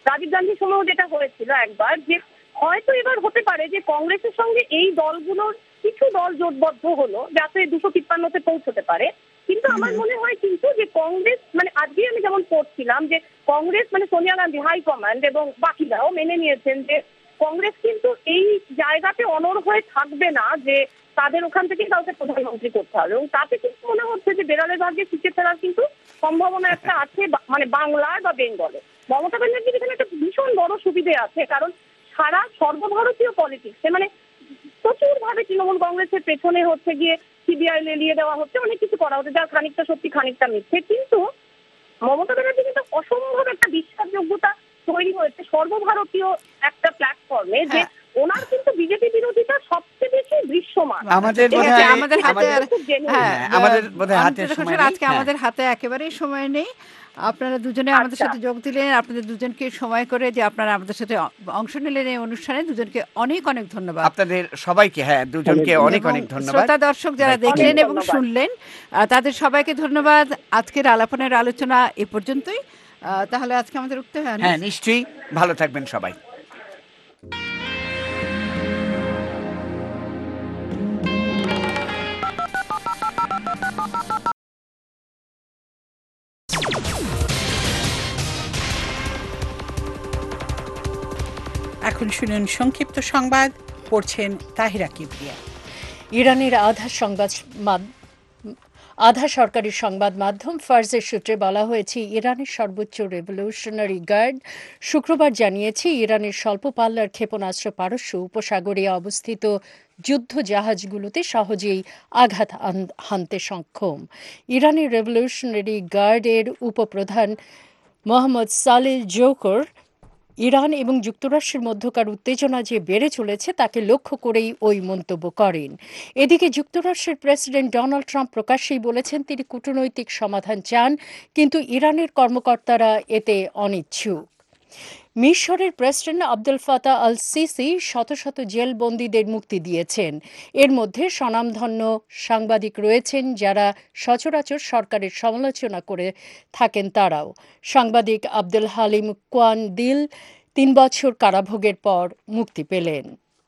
রাজীব গান্ধীর সময় যেটা হয়েছিল একবার, যে হয়তো এবার হতে পারে যে কংগ্রেসের সঙ্গে এই দলগুলোর কিছু দল জোটবদ্ধ হলো যাতে 253-তে পৌঁছতে পারে। কিন্তু আমার মনে হয় কিন্তু যে কংগ্রেস, মানে আজকে আমি যেমন পড়ছিলাম যে কংগ্রেস মানে সোনিয়া গান্ধী হাইকমান্ড এবং বাকিরাও মেনে নিয়েছেন যে কংগ্রেস কিন্তু এই জায়গাতে অনড় হয়ে থাকবে না যে তাদের ওখান থেকে কাউকে প্রধানমন্ত্রী করতে হবে, এবং তাতে কিন্তু মনে হচ্ছে যে বেড়ালের ভাগ্যে ছিটে ফেরার কিন্তু সম্ভাবনা একটা আছে, মানে বাংলায় বা বেঙ্গলে। মমতা ব্যানার্জির এখানে একটা ভীষণ বড় সুবিধে আছে, কারণ সারা সর্বভারতীয় পলিটিক্সে মানে প্রচুর ভাবে তৃণমূল কংগ্রেসের পেছনে হচ্ছে গিয়ে সিবিআই লেলিয়ে দেওয়া হচ্ছে, অনেক কিছু করা হচ্ছে, যা খানিকটা সত্যি খানিকটা মিথ্যে। কিন্তু মমতা ব্যানার্জি কিন্তু অসম্ভব একটা বিশ্বাসযোগ্যতা তৈরি হয়েছে সর্বভারতীয় একটা প্ল্যাটফর্মে, যে ওনার কিন্তু বিজেপি বিরোধিতা সবচেয়ে বেশি দৃশ্যমান। আজকে আমাদের হাতে একেবারেই সময় নেই। আপনারা দুজনে আমাদের সাথে যোগ দিলেন, আপনাদের দুজনকে সময় করে যে আপনারা আমাদের সাথে অংশ নিলেন এই অনুষ্ঠানে, দুজনকে অনেক অনেক ধন্যবাদ। আপনাদের সবাইকে দুজনকে অনেক অনেক ধন্যবাদ। শ্রোতা দর্শক যারা দেখলেন এবং শুনলেন তাদের সবাইকে ধন্যবাদ। আজকের আলাপনের আলোচনা এ পর্যন্তই। তাহলে আজকে আমাদের উঠতে হয়। নিশ্চয়ই, ভালো থাকবেন সবাই। এখন শুনুন সংক্ষিপ্ত সংবাদ, পড়ছেন তাহিরা কিবরিয়া। ইরানের আধা সরকারি সংবাদ মাধ্যম ফার্সের সূত্রে বলা হয়েছে ইরানের সর্বোচ্চ রেভলিউশনারি গার্ড শুক্রবার জানিয়েছে ইরানের স্বল্প পাল্লার ক্ষেপণাস্ত্র পারস্য উপসাগরে অবস্থিত যুদ্ধ জাহাজগুলোতে সহজেই আঘাত হানতে সক্ষম। ইরানের রেভলিউশনারি গার্ডের উপপ্রধান মোহাম্মদ সালেহ জৌহর ইরান এবং যুক্তরাষ্ট্রের মধ্যকার উত্তেজনা যে বেড়ে চলেছে তাকে লক্ষ্য করেই ওই মন্তব্য করেন। এদিকে যুক্তরাষ্ট্রের প্রেসিডেন্ট ডোনাল্ড ট্রাম্প প্রকাশ্যেই বলেছেন তিনি কূটনৈতিক সমাধান চান, কিন্তু ইরানের কর্মকর্তারা এতে অনিচ্ছুক। মিশরের president Abdel Fattah el Sisi শত শত জেলবন্দীদের মুক্তি দিয়েছেন। এর মধ্যে স্বনামধন্য সাংবাদিক রয়েছেন যারা সচরাচর সরকারের সমালোচনা করে থাকেন তারাও। সাংবাদিক আব্দুল হালিম কোয়ানদিল 3 বছর কারাভোগের পর মুক্তি পেলেন।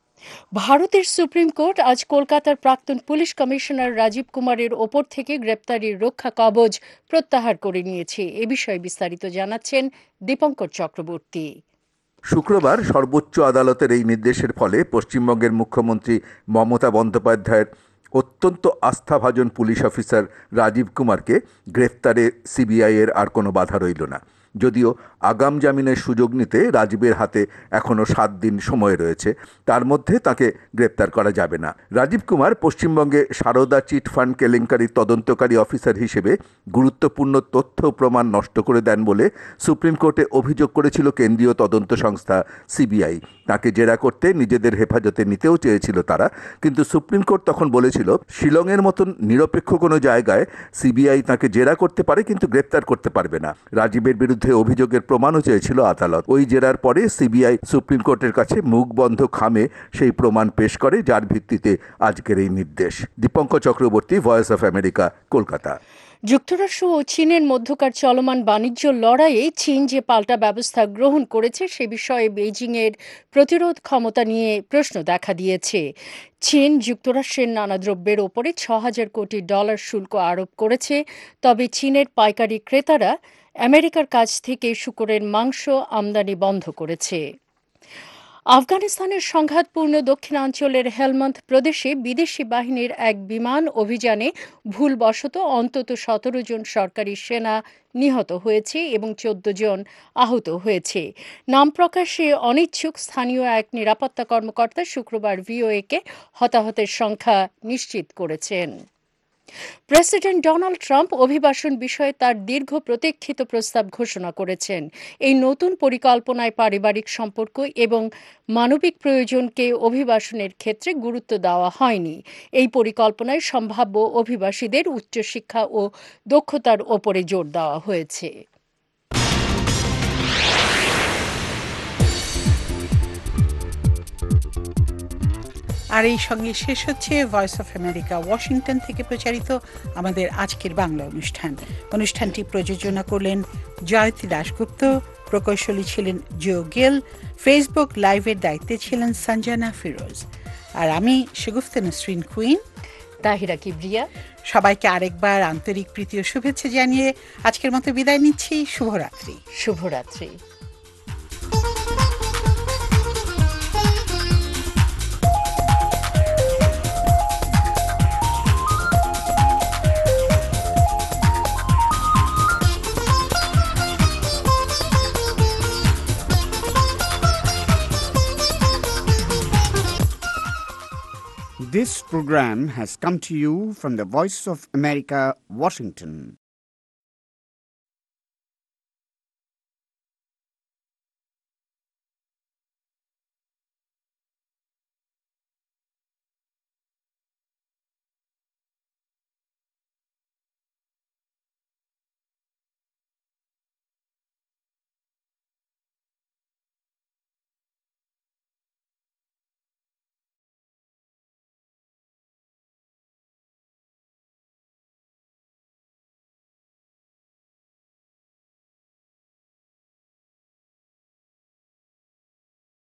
ভারতের সুপ্রিম কোর্ট আজ কলকাতার প্রাক্তন পুলিশ কমিশনার রাজীব কুমারের ওপর থেকে গ্রেপ্তারির রক্ষা কবচ প্রত্যাহার করে নিয়েছে। এ বিষয়ে বিস্তারিত জানাচ্ছেন দীপঙ্কর চক্রবর্তী। শুক্রবার সর্বোচ্চ আদালতের এই নির্দেশের ফলে পশ্চিমবঙ্গের মুখ্যমন্ত্রী মমতা বন্দ্যোপাধ্যায়ের অত্যন্ত আস্থাভাজন পুলিশ অফিসার রাজীব কুমারকে গ্রেফতারে সিবিআইয়ের আর কোনো বাধা রইল না। যদিও আগাম জামিনের সুযোগ নিতে রাজীবের হাতে এখনও 7 দিন সময় রয়েছে, তার মধ্যে তাকে গ্রেপ্তার করা যাবে না। রাজীব কুমার পশ্চিমবঙ্গে সারদা চিট ফান্ড কেলেঙ্কারির তদন্তকারী অফিসার হিসেবে গুরুত্বপূর্ণ তথ্য প্রমাণ নষ্ট করে দেন বলে সুপ্রিম কোর্টে অভিযোগ করেছিল কেন্দ্রীয় তদন্ত সংস্থা সিবিআই। তাকে জেরা করতে নিজেদের হেফাজতে নিতেও চেয়েছিল তারা, কিন্তু সুপ্রিম কোর্ট তখন বলেছিল শিলংয়ের মতন নিরপেক্ষ কোনো জায়গায় সিবিআই তাকে জেরা করতে পারে কিন্তু গ্রেপ্তার করতে পারবে না। রাজীবের বিরুদ্ধে অভিযোগের প্রমাণও চেয়েছিল আদালত। ওই জেরার পরে সিবিআই সুপ্রিম কোর্টের কাছে মুখ বন্ধ খামে সেই প্রমাণ পেশ করে, যার ভিত্তিতে আজকের এই নির্দেশ। Dipankar Chakraborty, voice of America, Kolkata. যুক্তরাষ্ট্র ও চীনের মধ্যকার চলমান বাণিজ্য লড়াইয়ে চীন যে পাল্টা ব্যবস্থা গ্রহণ করেছে সে বিষয়ে বেইজিংয়ের প্রতিরোধ ক্ষমতা নিয়ে প্রশ্ন দেখা দিয়েছে। চীন যুক্তরাষ্ট্রের নানা দ্রব্যের ওপরে $6,000 কোটি শুল্ক আরোপ করেছে, তবে চীনের পাইকারি ক্রেতারা আমেরিকার কাছ থেকে শূকরের মাংস আমদানি বন্ধ করেছে। আফগানিস্তানের সংঘাতপূর্ণ দক্ষিণাঞ্চলের হেলমন্দ প্রদেশে বিদেশি বাহিনীর এক বিমান অভিযানে ভুলবশত অন্তত 17 জন সরকারি সেনা নিহত হয়েছে এবং 14 জন আহত হয়েছে। নাম প্রকাশে অনিচ্ছুক স্থানীয় এক নিরাপত্তা কর্মকর্তা শুক্রবার ভিওএকে হতাহতের সংখ্যা নিশ্চিত করেছেন। প্রেসিডেন্ট ডোনাল্ড ট্রাম্প অভিবাসন বিষয়ে তার দীর্ঘ প্রতীক্ষিত প্রস্তাব ঘোষণা করেছেন। এই নতুন পরিকল্পনায় পারিবারিক সম্পর্ক এবং মানবিক প্রয়োজনকে অভিবাসনের ক্ষেত্রে গুরুত্ব দেওয়া হয়নি। এই পরিকল্পনায় সম্ভাব্য অভিবাসীদের উচ্চশিক্ষা ও দক্ষতার ওপরে জোর দেওয়া হয়েছে। আর এই সঙ্গে শেষ হচ্ছে ভয়েস অফ আমেরিকা ওয়াশিংটন থেকে প্রচারিত আমাদের আজকের বাংলা অনুষ্ঠানটি প্রযোজনা করলেন জয়তী দাশগুপ্ত, প্রকৌশলী ছিলেন জো গিল, ফেসবুক লাইভের দায়িত্বে ছিলেন সঞ্জনা ফিরোজ, আর আমি শগুফতা নসরিন কুইন, তাহিরা কিবরিয়া। সবাইকে আরেকবার আন্তরিক প্রীতি ও শুভেচ্ছা জানিয়ে আজকের মতো বিদায় নিচ্ছি। শুভরাত্রি। শুভরাত্রি। This program has come to you from the Voice of America, Washington.